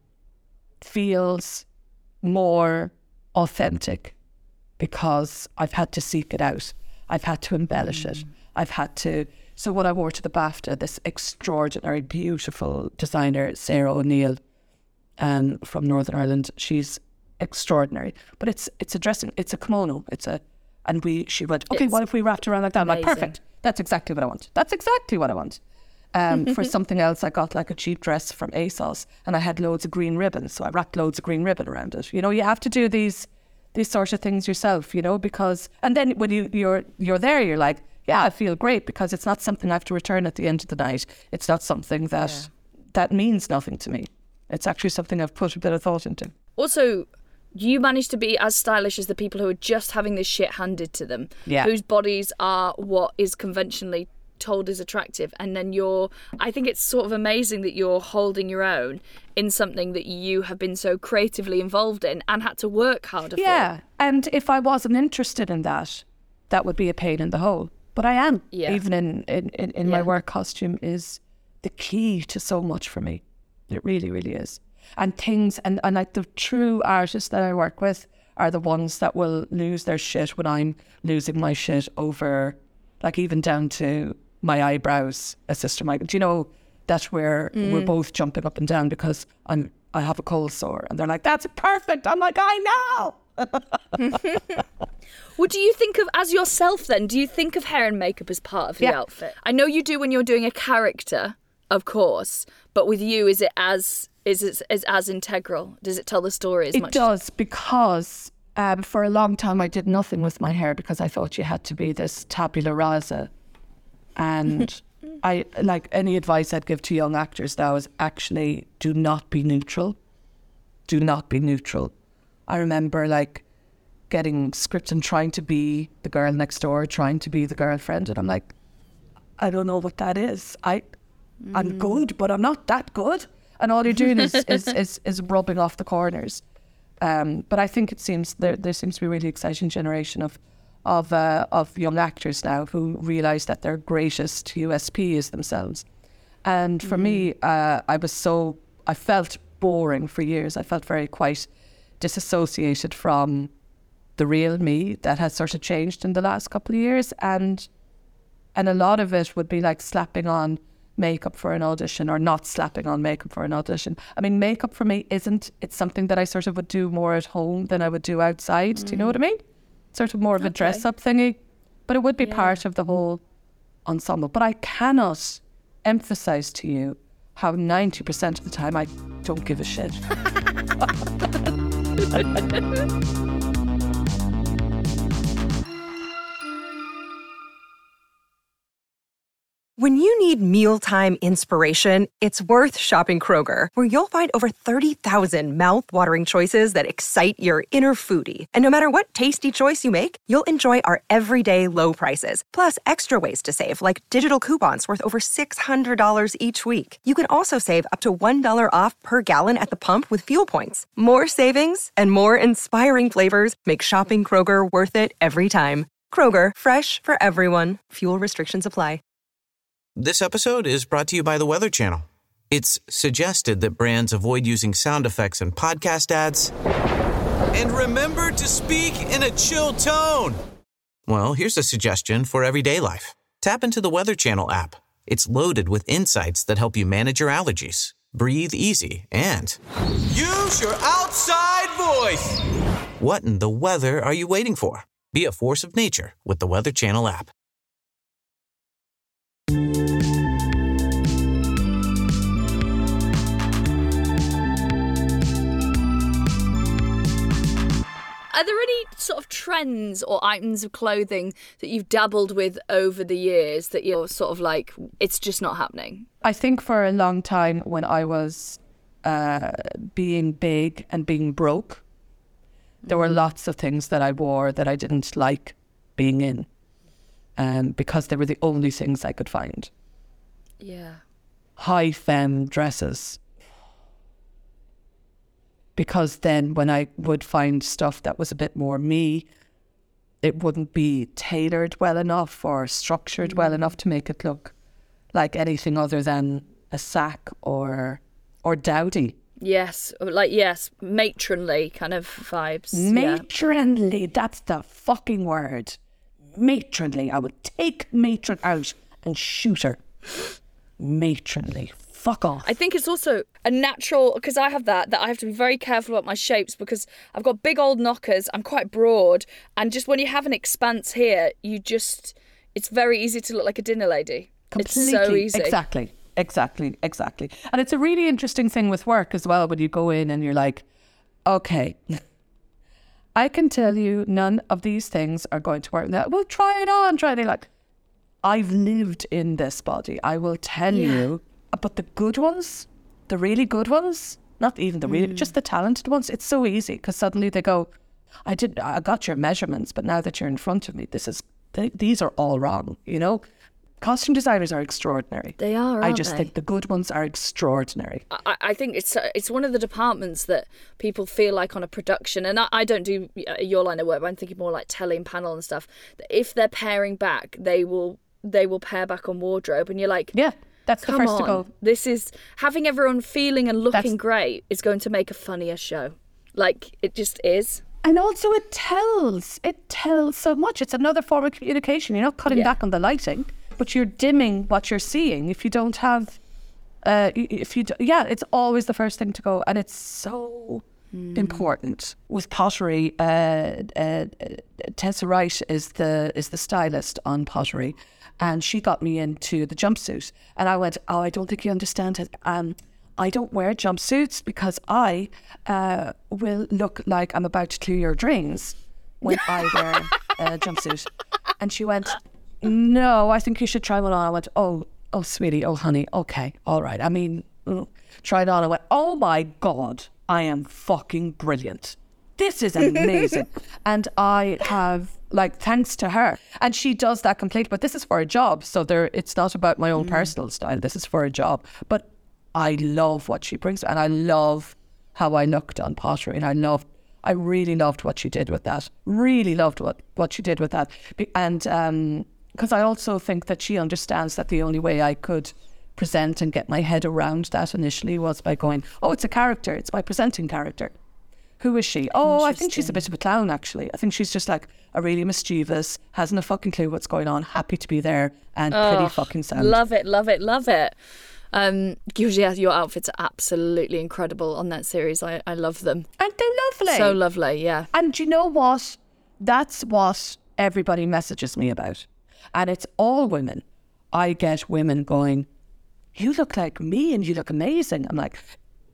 D: feels more authentic because I've had to seek it out. I've had to embellish it. So what I wore to the BAFTA, this extraordinary, beautiful designer, Sarah O'Neill, from Northern Ireland, she's extraordinary. But it's a dressing, it's a kimono, she went, okay, what if we wrapped around like that? I'm like, perfect. That's exactly what I want. For something else, I got like a cheap dress from ASOS and I had loads of green ribbon. So I wrapped loads of green ribbon around it. You know, you have to do these sort of things yourself, you know, because, and then when you're there, you're like, yeah, I feel great because it's not something I have to return at the end of the night. It's not something that means nothing to me. It's actually something I've put a bit of thought into.
E: Also, you manage to be as stylish as the people who are just having this shit handed to them, whose bodies are what is conventionally told is attractive, and then I think it's sort of amazing that you're holding your own in something that you have been so creatively involved in and had to work harder for.
D: Yeah, and if I wasn't interested in that would be a pain in the hole. But I am. Yeah. Even in my work, costume is the key to so much for me. It really, really is. And things, and like the true artists that I work with are the ones that will lose their shit when I'm losing my shit over, like even down to my eyebrows, Sister Michael. Do you know that we're both jumping up and down because I have a cold sore, and they're like, "That's perfect." I'm like, "I know."
E: Well, do you think of, as yourself then, do you think of hair and makeup as part of your outfit? I know you do when you're doing a character, of course, but with you, is it as integral? Does it tell the story as much?
D: It does, because for a long time I did nothing with my hair because I thought you had to be this tabula rasa. And I, like, any advice I'd give to young actors now is actually do not be neutral. Do not be neutral. I remember like getting scripts and trying to be the girl next door, trying to be the girlfriend, and I'm like, I don't know what that is. I'm good, but I'm not that good. And all you're doing is rubbing off the corners. But I think it seems there seems to be a really exciting generation of young actors now who realise that their greatest USP is themselves. And for me, I felt boring for years. I felt very quite disassociated from the real me that has sort of changed in the last couple of years. And a lot of it would be like slapping on makeup for an audition or not slapping on makeup for an audition. I mean, makeup for me it's something that I sort of would do more at home than I would do outside. Do you know what I mean? Sort of more of a dress-up thingy. But it would be part of the whole ensemble. But I cannot emphasize to you how 90% of the time I don't give a shit.
G: When you need mealtime inspiration, it's worth shopping Kroger, where you'll find over 30,000 mouth-watering choices that excite your inner foodie. And no matter what tasty choice you make, you'll enjoy our everyday low prices, plus extra ways to save, like digital coupons worth over $600 each week. You can also save up to $1 off per gallon at the pump with fuel points. More savings and more inspiring flavors make shopping Kroger worth it every time. Kroger, fresh for everyone. Fuel restrictions apply.
H: This episode is brought to you by the Weather Channel. It's suggested that brands avoid using sound effects in podcast ads. And remember to speak in a chill tone. Well, here's a suggestion for everyday life. Tap into the Weather Channel app. It's loaded with insights that help you manage your allergies, breathe easy, and use your outside voice. What in the weather are you waiting for? Be a force of nature with the Weather Channel app.
E: Are there any sort of trends or items of clothing that you've dabbled with over the years that you're sort of like, it's just not happening?
D: I think for a long time when I was being big and being broke, there were lots of things that I wore that I didn't like being in, because they were the only things I could find.
E: Yeah.
D: High femme dresses. Because then when I would find stuff that was a bit more me, it wouldn't be tailored well enough or structured well enough to make it look like anything other than a sack or dowdy.
E: Yes, matronly kind of vibes.
D: Matronly, that's the fucking word. Matronly. I would take matron out and shoot her. Matronly. Fuck off.
E: I think it's also a natural, because I have that I have to be very careful about my shapes because I've got big old knockers, I'm quite broad, and just when you have an expanse here, it's very easy to look like a dinner lady.
D: Completely.
E: It's so easy.
D: Exactly. And it's a really interesting thing with work as well when you go in and you're like, okay, I can tell you none of these things are going to work. Well, try it on. Like, I've lived in this body. I will tell you. But the good ones, the really good ones, not even the really, just the talented ones, it's so easy because suddenly they go, I got your measurements, but now that you're in front of me, these are all wrong, you know? Costume designers are extraordinary.
E: They are,
D: I just think the good ones are extraordinary.
E: I think it's one of the departments that people feel like on a production, and I don't do your line of work, but I'm thinking more like telly and panel and stuff, that if they're paring back, they will pare back on wardrobe, and you're like... Yeah.
D: That's the first to go.
E: This is having everyone feeling and looking great is going to make a funnier show. Like, it just is.
D: And also it tells so much. It's another form of communication. You're not cutting back on the lighting, but you're dimming what you're seeing. If you don't have, it's always the first thing to go. And it's so important. With pottery, Tessa Wright is the stylist on pottery. And she got me into the jumpsuit. And I went, I don't think you understand it. I don't wear jumpsuits because I will look like I'm about to clear your drains when I wear a jumpsuit. And she went, no, I think you should try one on. I went, oh, sweetie, oh, honey, okay, all right. I mean, try it on. I went, oh, my God, I am fucking brilliant. This is amazing. And I have... thanks to her. And she does that completely. But this is for a job. So it's not about my own personal style. This is for a job. But I love what she brings. And I love how I looked on pottery. And I really loved what she did with that. Really loved what she did with that. And because I also think that she understands that the only way I could present and get my head around that initially was by going, oh, it's a character. It's my presenting character. Who is she? Oh, I think she's a bit of a clown, actually. I think she's just like a really mischievous, hasn't a fucking clue what's going on, happy to be there, and pretty fucking sound.
E: Love it, love it, love it. Yeah, your outfits are absolutely incredible on that series. I love them.
D: Aren't they lovely?
E: So lovely, yeah.
D: And do you know what? That's what everybody messages me about. And it's all women. I get women going, you look like me and you look amazing. I'm like,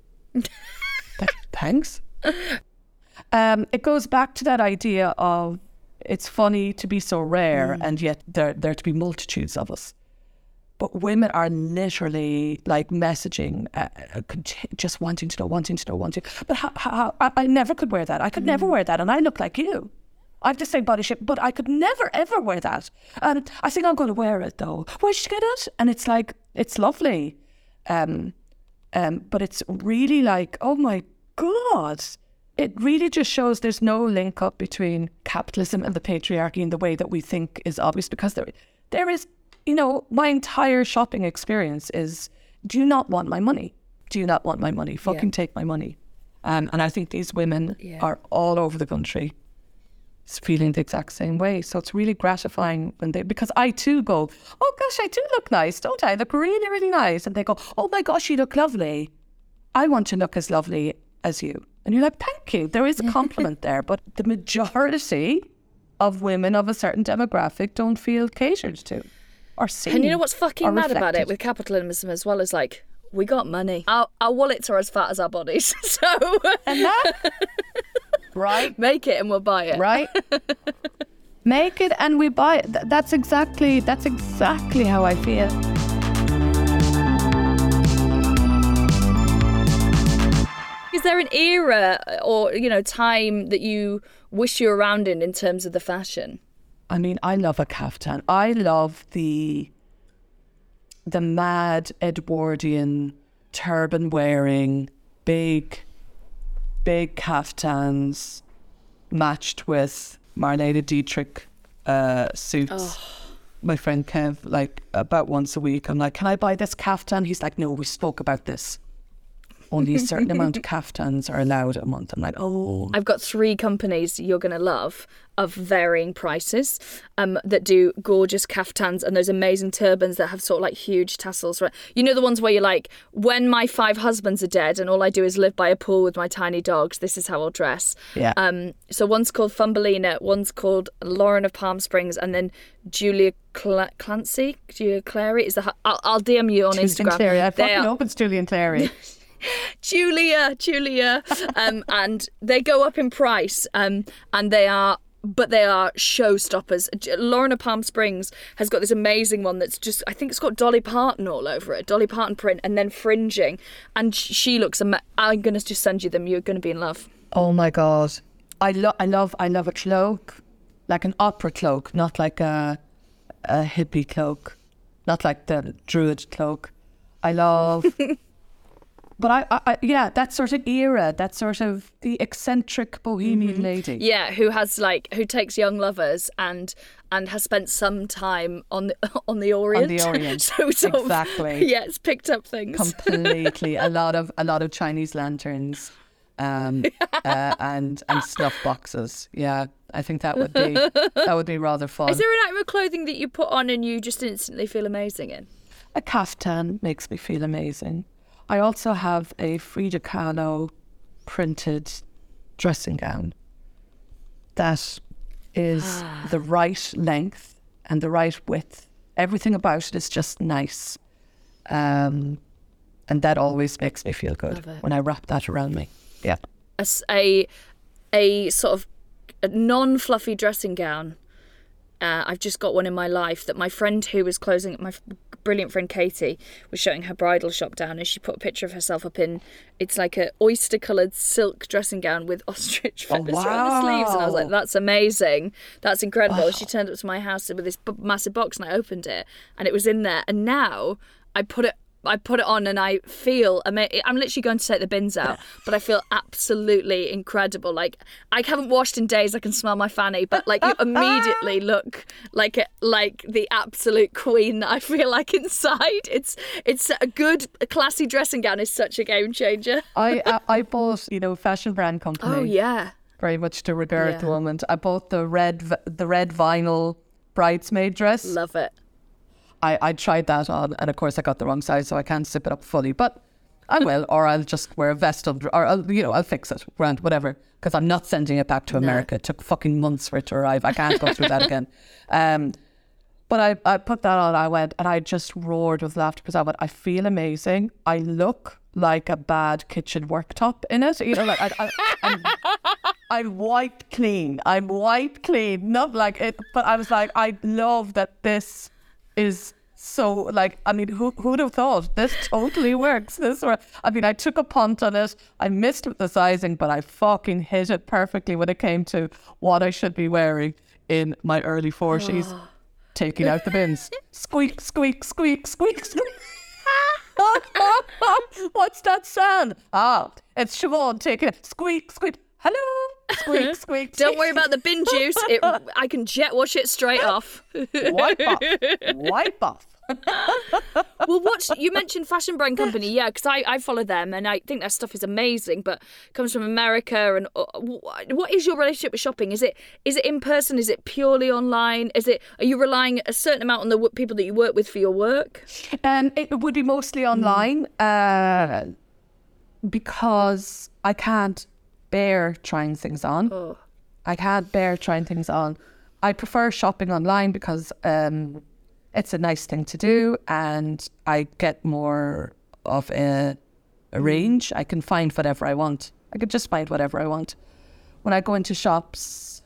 D: thanks. It goes back to that idea of it's funny to be so rare and yet there to be multitudes of us. But women are literally like messaging, just wanting to know. But how I never could wear that. I could never wear that. And I look like you. I have the same body shape, but I could never, ever wear that. And I think I'm going to wear it, though. Where did you get it? And it's like, it's lovely. But it's really like, oh, my God. It really just shows there's no link up between capitalism and the patriarchy in the way that we think is obvious. Because there is, you know, my entire shopping experience is, do you not want my money? Do you not want my money? Fucking take my money. And I think these women are all over the country feeling the exact same way. So it's really gratifying when because I too go, oh gosh, I do look nice, don't I? I look really, really nice. And they go, oh my gosh, you look lovely. I want to look as lovely as you. And you're like, thank you. There is a compliment there. But the majority of women of a certain demographic don't feel catered to or seen.
E: And you know what's fucking mad about it with capitalism as well as like, we got money. Our wallets are as fat as our bodies. So
D: and that right,
E: make it and we'll buy it.
D: Right, make it and we buy it. That's exactly how I feel.
E: Is there an era or time that you wish you were around in terms of the fashion?
D: I mean, I love a kaftan. I love the mad Edwardian turban wearing, big kaftans matched with Marlene Dietrich suits. Oh. My friend Kev, like about once a week, I'm like, can I buy this kaftan? He's like, no, we spoke about this. Only a certain amount of kaftans are allowed a month. I'm like, oh. I've
E: got 3 companies you're going to love of varying prices that do gorgeous kaftans and those amazing turbans that have sort of like huge tassels. You know, the ones where you're like, when my 5 husbands are dead and all I do is live by a pool with my tiny dogs, this is how I'll dress.
D: Yeah.
E: So one's called Thumbelina, one's called Lauren of Palm Springs, and then Julia Clary is I'll DM you on Instagram.
D: Clary. I fucking hope it's Julia and Clary.
E: Julia, and they go up in price, and they are showstoppers. Lauren of Palm Springs has got this amazing one that's just, I think it's got Dolly Parton all over it, Dolly Parton print, and then fringing, and she looks I'm gonna just send you them. You're gonna be in love.
D: Oh my God, I love a cloak, like an opera cloak, not like a hippie cloak, not like the druid cloak. I love. But I that sort of era, that sort of the eccentric bohemian lady.
E: Yeah, who takes young lovers and has spent some time on the Orient.
D: On the Orient,
E: so
D: exactly.
E: It's picked up things
D: completely. a lot of Chinese lanterns, and snuff boxes. Yeah, I think that would be rather fun.
E: Is there an item of clothing that you put on and you just instantly feel amazing in?
D: A kaftan makes me feel amazing. I also have a Frida Kahlo printed dressing gown that is the right length and the right width. Everything about it is just nice. And that always makes me feel good when I wrap that around me. Yeah.
E: A sort of a non-fluffy dressing gown. I've just got one in my life that my friend who was closing, my brilliant friend Katie, was showing her bridal shop down, and she put a picture of herself up in, it's like a oyster-coloured silk dressing gown with ostrich feathers around the sleeves, and I was like, that's amazing, that's incredible. She turned up to my house with this massive box, and I opened it, and it was in there, and now I put it I put it on and I feel amazing. I'm literally going to take the bins out, but I feel absolutely incredible. Like, I haven't washed in days. I can smell my fanny, but like, you immediately look like the absolute queen that I feel like inside. It's a classy dressing gown is such a game changer.
D: I bought, fashion brand company.
E: Oh yeah.
D: Very much to regard at the moment. I bought the red vinyl bridesmaid dress.
E: Love it.
D: I tried that on, and of course I got the wrong size, so I can't zip it up fully. But I will, or I'll just wear a vest under, or I'll fix it, grand, whatever. Because I'm not sending it back to America. It took fucking months for it to arrive. I can't go through that again. But I put that on. I went and I just roared with laughter because I went, I feel amazing. I look like a bad kitchen worktop in it. I'm wiped clean. Not like it, but I was like, I love that this is so, like, I mean, who'd have thought this totally works? I took a punt on it. I missed with the sizing, but I fucking hit it perfectly when it came to what I should be wearing in my early 40s. Taking out the bins. Squeak, squeak, squeak, squeak, squeak. What's that sound? It's Siobhan taking it. Squeak, squeak. Hello. Squeak, squeak.
E: Don't worry about the bin juice. I can jet wash it straight off.
D: Wipe off.
E: Well, you mentioned fashion brand company, yeah, because I follow them and I think their stuff is amazing, but it comes from America. And what is your relationship with shopping? Is it in person? Is it purely online? Are you relying a certain amount on the people that you work with for your work?
D: It would be mostly online because I can't bear trying things on. I can't bear trying things on. I prefer shopping online because it's a nice thing to do and I get more of a range. I can find whatever I want. I could just find whatever I want. When I go into shops,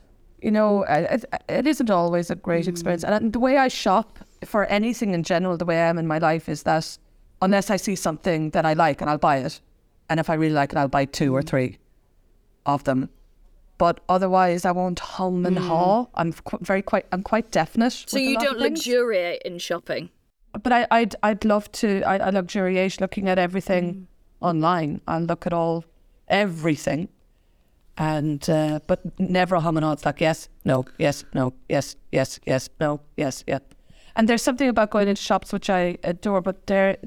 D: it isn't always a great experience. And the way I shop for anything in general, the way I am in my life is that unless I see something that I like and I'll buy it. And if I really like it, I'll buy 2 or 3 of them. But otherwise, I won't hum and haw. I'm quite definite.
E: So you don't luxuriate in shopping?
D: But I'd love to. I luxuriate looking at everything online. I'll look at everything, and but never a hum and haw. It's like yes, no, yes, no, yes, yes, yes, no, yes, yeah. And there's something about going into shops which I adore, but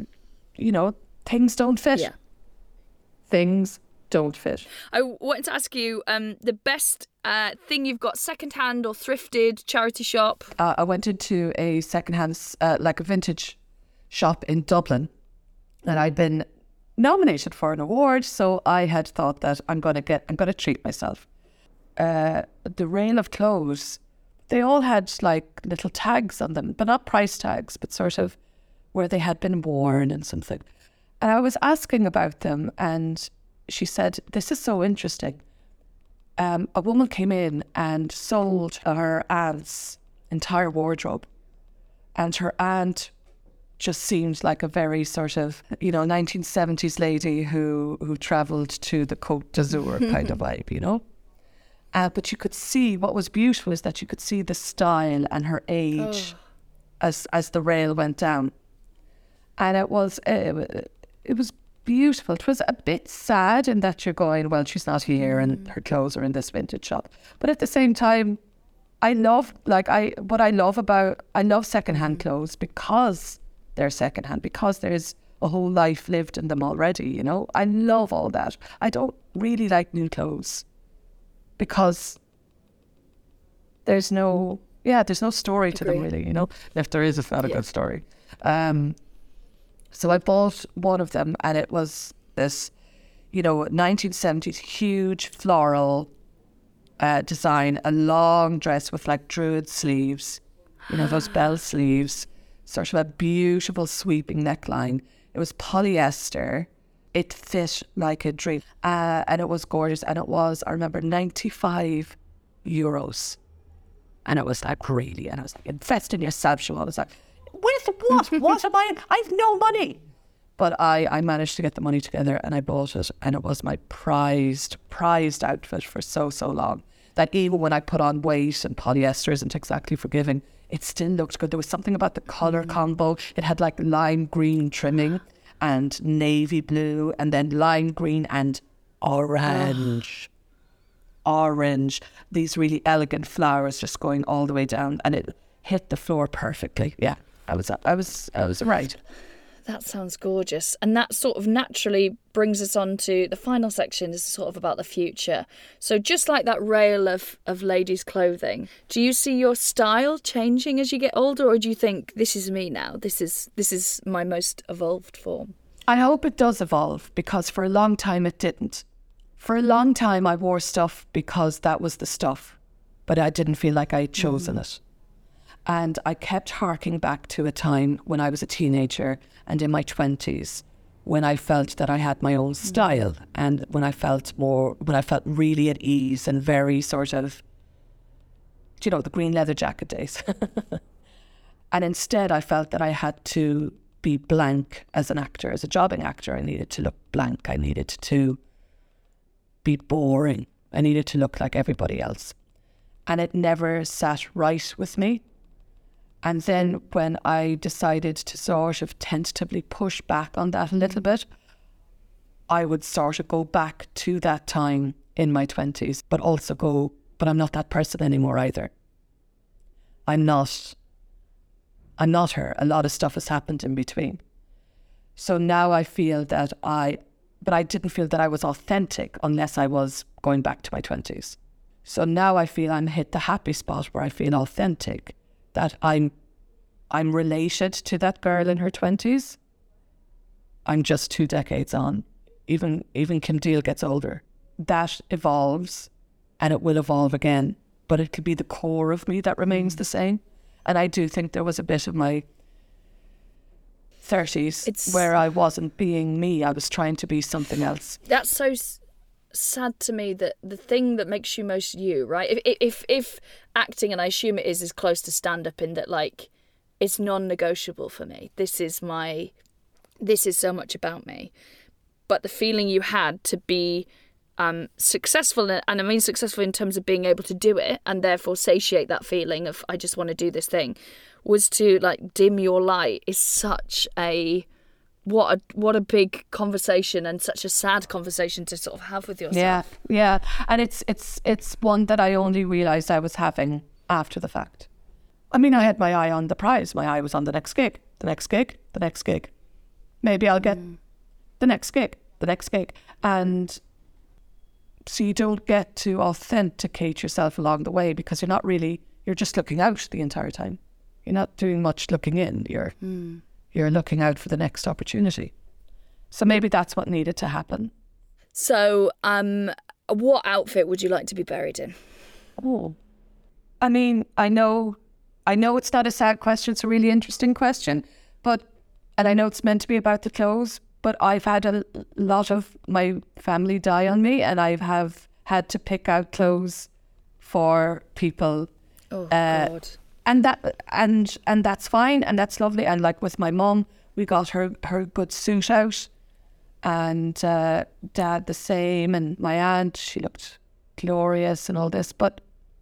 D: things don't fit.
E: Yeah.
D: Things don't fit.
E: I wanted to ask you the best thing you've got secondhand or thrifted, charity shop.
D: I went into a secondhand, like a vintage shop in Dublin, and I'd been nominated for an award, so I had thought that I'm going to treat myself. The rail of clothes, they all had like little tags on them, but not price tags, but sort of where they had been worn and something. And I was asking about them, and she said, this is so interesting. A woman came in and sold her aunt's entire wardrobe. And her aunt just seemed like a very sort of, 1970s lady who travelled to the Côte d'Azur kind of vibe, But you could see, what was beautiful is that you could see the style and her age as the rail went down. And it was beautiful. It was a bit sad in that you're going, well, she's not here and her clothes are in this vintage shop. But at the same time, I love secondhand clothes because they're secondhand, because there's a whole life lived in them already, I love all that. I don't really like new clothes because there's no story to them really, If there is, it's not a good story. So I bought one of them, and it was this, 1970s huge floral design, a long dress with like druid sleeves, those bell sleeves, sort of a beautiful sweeping neckline. It was polyester. It fit like a dream, and it was gorgeous. And it was, I remember, €95. And it was like, really? And I was like, invest in yourself, Siobhan. I was like, with what? What am I? I've no money. But I managed to get the money together and I bought it, and it was my prized outfit for so long. That even when I put on weight and polyester isn't exactly forgiving, it still looked good. There was something about the colour combo. It had like lime green trimming, and navy blue and then lime green and orange. Orange. These really elegant flowers just going all the way down, and it hit the floor perfectly. Yeah, I was right.
E: That sounds gorgeous. And that sort of naturally brings us on to the final section, is sort of about the future. So just like that rail of ladies' clothing, do you see your style changing as you get older, or do you think this is me now? This is my most evolved form?
D: I hope it does evolve, because for a long time it didn't. For a long time I wore stuff because that was the stuff, but I didn't feel like I had chosen it. And I kept harking back to a time when I was a teenager and in my 20s, when I felt that I had my own style, and when I felt really at ease and very sort of, the green leather jacket days. And instead I felt that I had to be blank as an actor, as a jobbing actor. I needed to look blank. I needed to be boring. I needed to look like everybody else. And it never sat right with me. And then when I decided to sort of tentatively push back on that a little bit, I would sort of go back to that time in my 20s, but also go, but I'm not that person anymore either. I'm not her. A lot of stuff has happened in between. So now I feel that but I didn't feel that I was authentic unless I was going back to my 20s. So now I feel I'm hit the happy spot where I feel authentic, that I'm related to that girl in her 20s. I'm just 2 decades on. Even Kim Deal gets older. That evolves, and it will evolve again. But it could be the core of me that remains the same. And I do think there was a bit of my 30s where I wasn't being me. I was trying to be something else.
E: That's so sad to me, that the thing that makes you most you, right? If acting, and I assume it is close to stand-up in that, like, it's non-negotiable for me. This is so much about me. But the feeling you had to be successful, and I mean successful in terms of being able to do it and therefore satiate that feeling of I just want to do this thing, was to like dim your light, is such a what a big conversation, and such a sad conversation to sort of have with yourself.
D: Yeah. And it's one that I only realised I was having after the fact. I mean, I had my eye on the prize. My eye was on the next gig, the next gig, the next gig. Maybe I'll get the next gig, the next gig. And so you don't get to authenticate yourself along the way, because you're just looking out the entire time. You're not doing much looking in. You're looking out for the next opportunity. So maybe that's what needed to happen.
E: So what outfit would you like to be buried in?
D: Oh, I mean, I know it's not a sad question. It's a really interesting question. And I know it's meant to be about the clothes, but I've had a lot of my family die on me, and I have had to pick out clothes for people.
E: Oh, God.
D: And that's fine, and that's lovely. And like with my mum, we got her good suit out, and Dad the same, and my aunt, she looked glorious and all this. But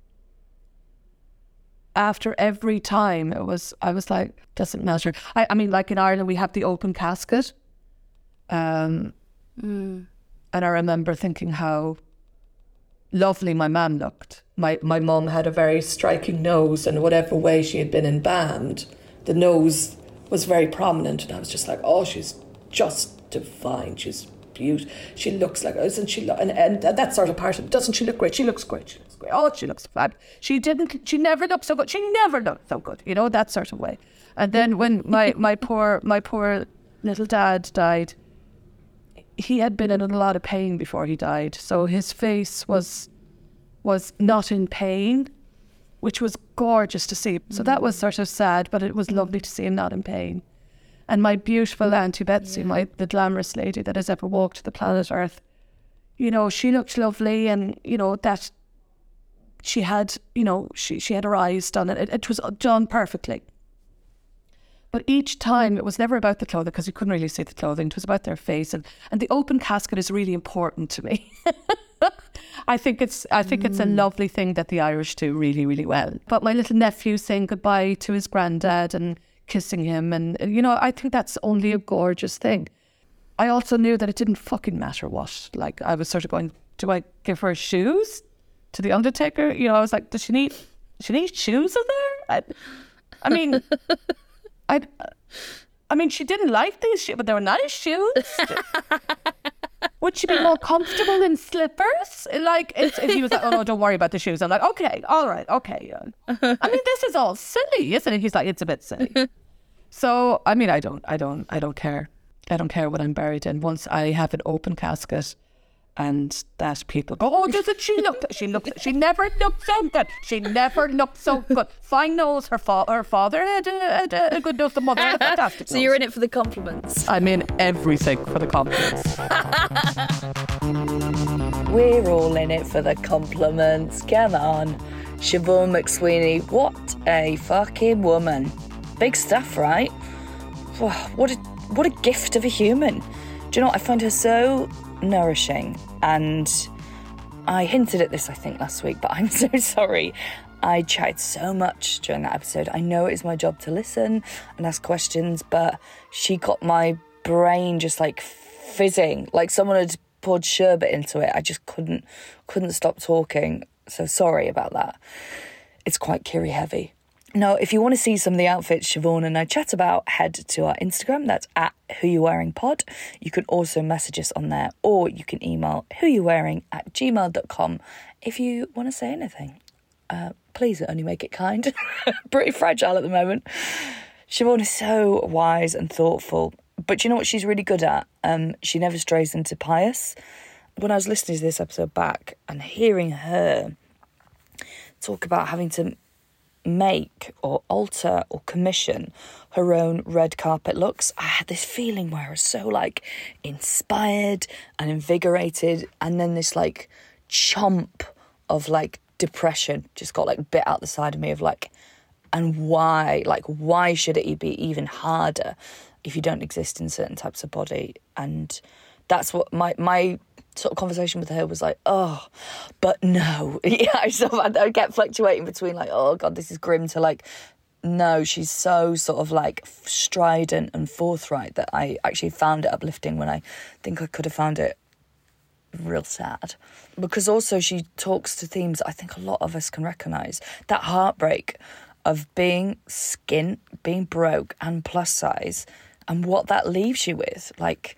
D: after every time, I was like, doesn't matter. I mean, like in Ireland, we have the open casket. And I remember thinking how lovely my mum looked. My mum had a very striking nose, and whatever way she had been embalmed, the nose was very prominent. And I was just like, oh, she's just divine. She's beautiful. She looks like, isn't she? And that sort of part of it. Doesn't she look great? She looks great. She looks great. Oh, she looks fab. She never looked so good. She never looked so good. You know, that sort of way. And then when my poor little dad died, he had been in a lot of pain before he died. So his face was not in pain, which was gorgeous to see. So that was sort of sad, but it was lovely to see him not in pain. And my beautiful Auntie Betsy, the glamorous lady that has ever walked the planet Earth, you know, she looked lovely, and, you know, that she had, you know, she had her eyes done, and it was done perfectly. But each time, it was never about the clothing, because you couldn't really see the clothing. It was about their face, and the open casket is really important to me. I think it's a lovely thing that the Irish do really, really well. But my little nephew saying goodbye to his granddad and kissing him, and you know, I think that's only a gorgeous thing. I also knew that it didn't fucking matter what. Like, I was sort of going, do I give her shoes to the Undertaker? You know, I was like, does she need shoes in there? I mean, she didn't like these shoes, but they were nice shoes. Would she be more comfortable in slippers? Like, he was like, oh no, don't worry about the shoes. I'm like, okay, all right, okay. I mean, this is all silly, isn't it? He's like, it's a bit silly. So, I mean, I don't care. I don't care what I'm buried in. Once I have an open casket, and that people go, oh, doesn't she look? She never looked so good. She never looked so good. Fine nose. Her father had a good nose. The mother had a fantastic nose.
E: So you're in it for the compliments.
D: I'm in everything for the compliments.
C: We're all in it for the compliments. Come on. Siobhan McSweeney, what a fucking woman. Big stuff, right? What a gift of a human. Do you know what? I find her so nourishing, and I hinted at this I think last week, but I'm so sorry. I chatted so much during that episode. I know it is my job to listen and ask questions, but she got my brain just like fizzing, like someone had poured sherbet into it. I just couldn't stop talking. So sorry about that. It's quite Kiri heavy. Now, if you want to see some of the outfits Siobhan and I chat about, head to our Instagram. That's at whoyouwearingpod. You can also message us on there, or you can email whoyouwearing@gmail.com if you want to say anything. Please only make it kind. Pretty fragile at the moment. Siobhan is so wise and thoughtful. But you know what she's really good at? She never strays into pious. When I was listening to this episode back and hearing her talk about having to make or alter or commission her own red carpet looks, I had this feeling where I was so like inspired and invigorated, and then this like chomp of like depression just got like bit out the side of me of like, and why should it be even harder if you don't exist in certain types of body? And that's what my sort of conversation with her was like, oh, but no. Yeah, I kept fluctuating between like, oh God, this is grim, to like, no, she's so sort of like strident and forthright that I actually found it uplifting when I think I could have found it real sad. Because also she talks to themes I think a lot of us can recognise. That heartbreak of being skint, being broke and plus size, and what that leaves you with. Like,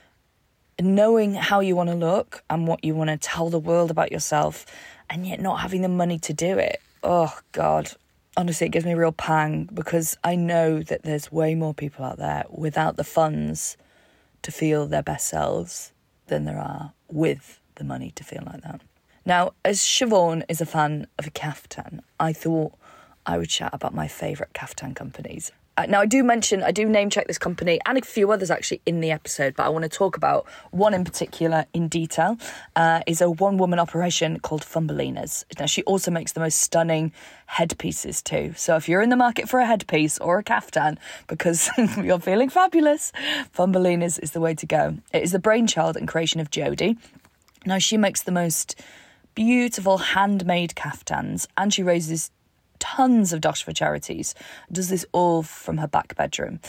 C: knowing how you want to look and what you want to tell the world about yourself, and yet not having the money to do it. Oh, God. Honestly, it gives me a real pang, because I know that there's way more people out there without the funds to feel their best selves than there are with the money to feel like that. Now, as Siobhan is a fan of a caftan, I thought I would chat about my favourite caftan companies. Now, I do name check this company and a few others actually in the episode, but I want to talk about one in particular in detail. Is a one-woman operation called Thumbelina's. Now, she also makes the most stunning headpieces too. So if you're in the market for a headpiece or a caftan because you're feeling fabulous, Thumbelina's is the way to go. It is the brainchild and creation of Jodie. Now, she makes the most beautiful handmade caftans, and she raises tons of dosh for charities. Does this all from her back bedroom.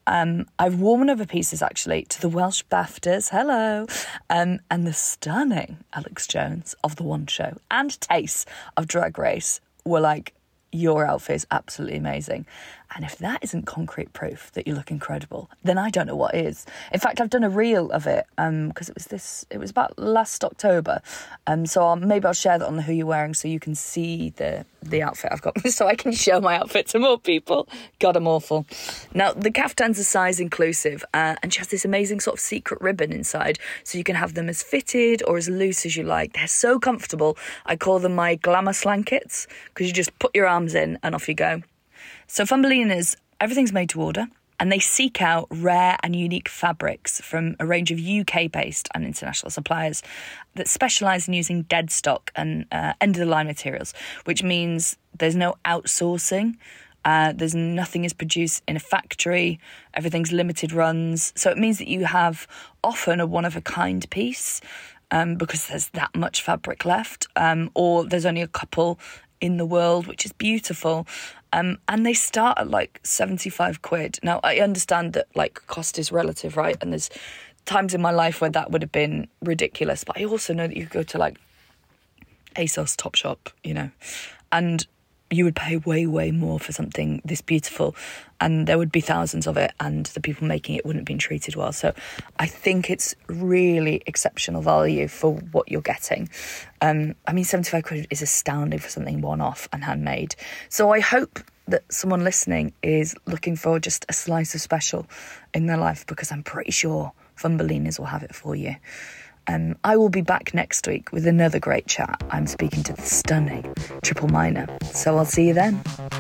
C: I've worn one of her pieces actually to the Welsh BAFTAs, hello, and the stunning Alex Jones of The One Show and Tace of Drag Race were like, your outfit is absolutely amazing. And if that isn't concrete proof that you look incredible, then I don't know what is. In fact, I've done a reel of it because it was about last October. So maybe I'll share that on the Who You're Wearing so you can see the outfit I've got, so I can show my outfit to more people. God, I'm awful. Now, the caftans are size inclusive, and she has this amazing sort of secret ribbon inside, so you can have them as fitted or as loose as you like. They're so comfortable. I call them my glamour slankets, because you just put your arms in and off you go. So Thumbelina's, everything's made to order, and they seek out rare and unique fabrics from a range of UK-based and international suppliers that specialise in using dead stock and end-of-the-line materials, which means there's no outsourcing, there's nothing is produced in a factory, everything's limited runs. So it means that you have often a one-of-a-kind piece because there's that much fabric left, or there's only a couple in the world, which is beautiful. And they start at like 75 quid. Now, I understand that like cost is relative, right? And there's times in my life where that would have been ridiculous, but I also know that you could go to like ASOS, Topshop, you know, and you would pay way, way more for something this beautiful, and there would be thousands of it, and the people making it wouldn't have been treated well. So I think it's really exceptional value for what you're getting. I mean, 75 quid is astounding for something one-off and handmade. So I hope that someone listening is looking for just a slice of special in their life, because I'm pretty sure Thumbelinas will have it for you. I will be back next week with another great chat. I'm speaking to the stunning Triple Minor. So I'll see you then.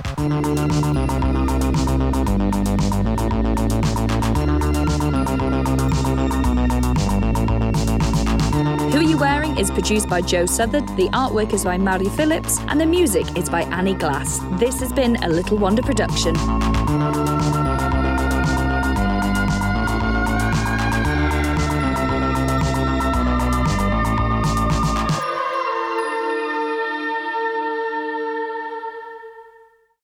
E: Who Are You Wearing is produced by Joe Southard, the artwork is by Mary Phillips, and the music is by Annie Glass. This has been a Little Wonder production.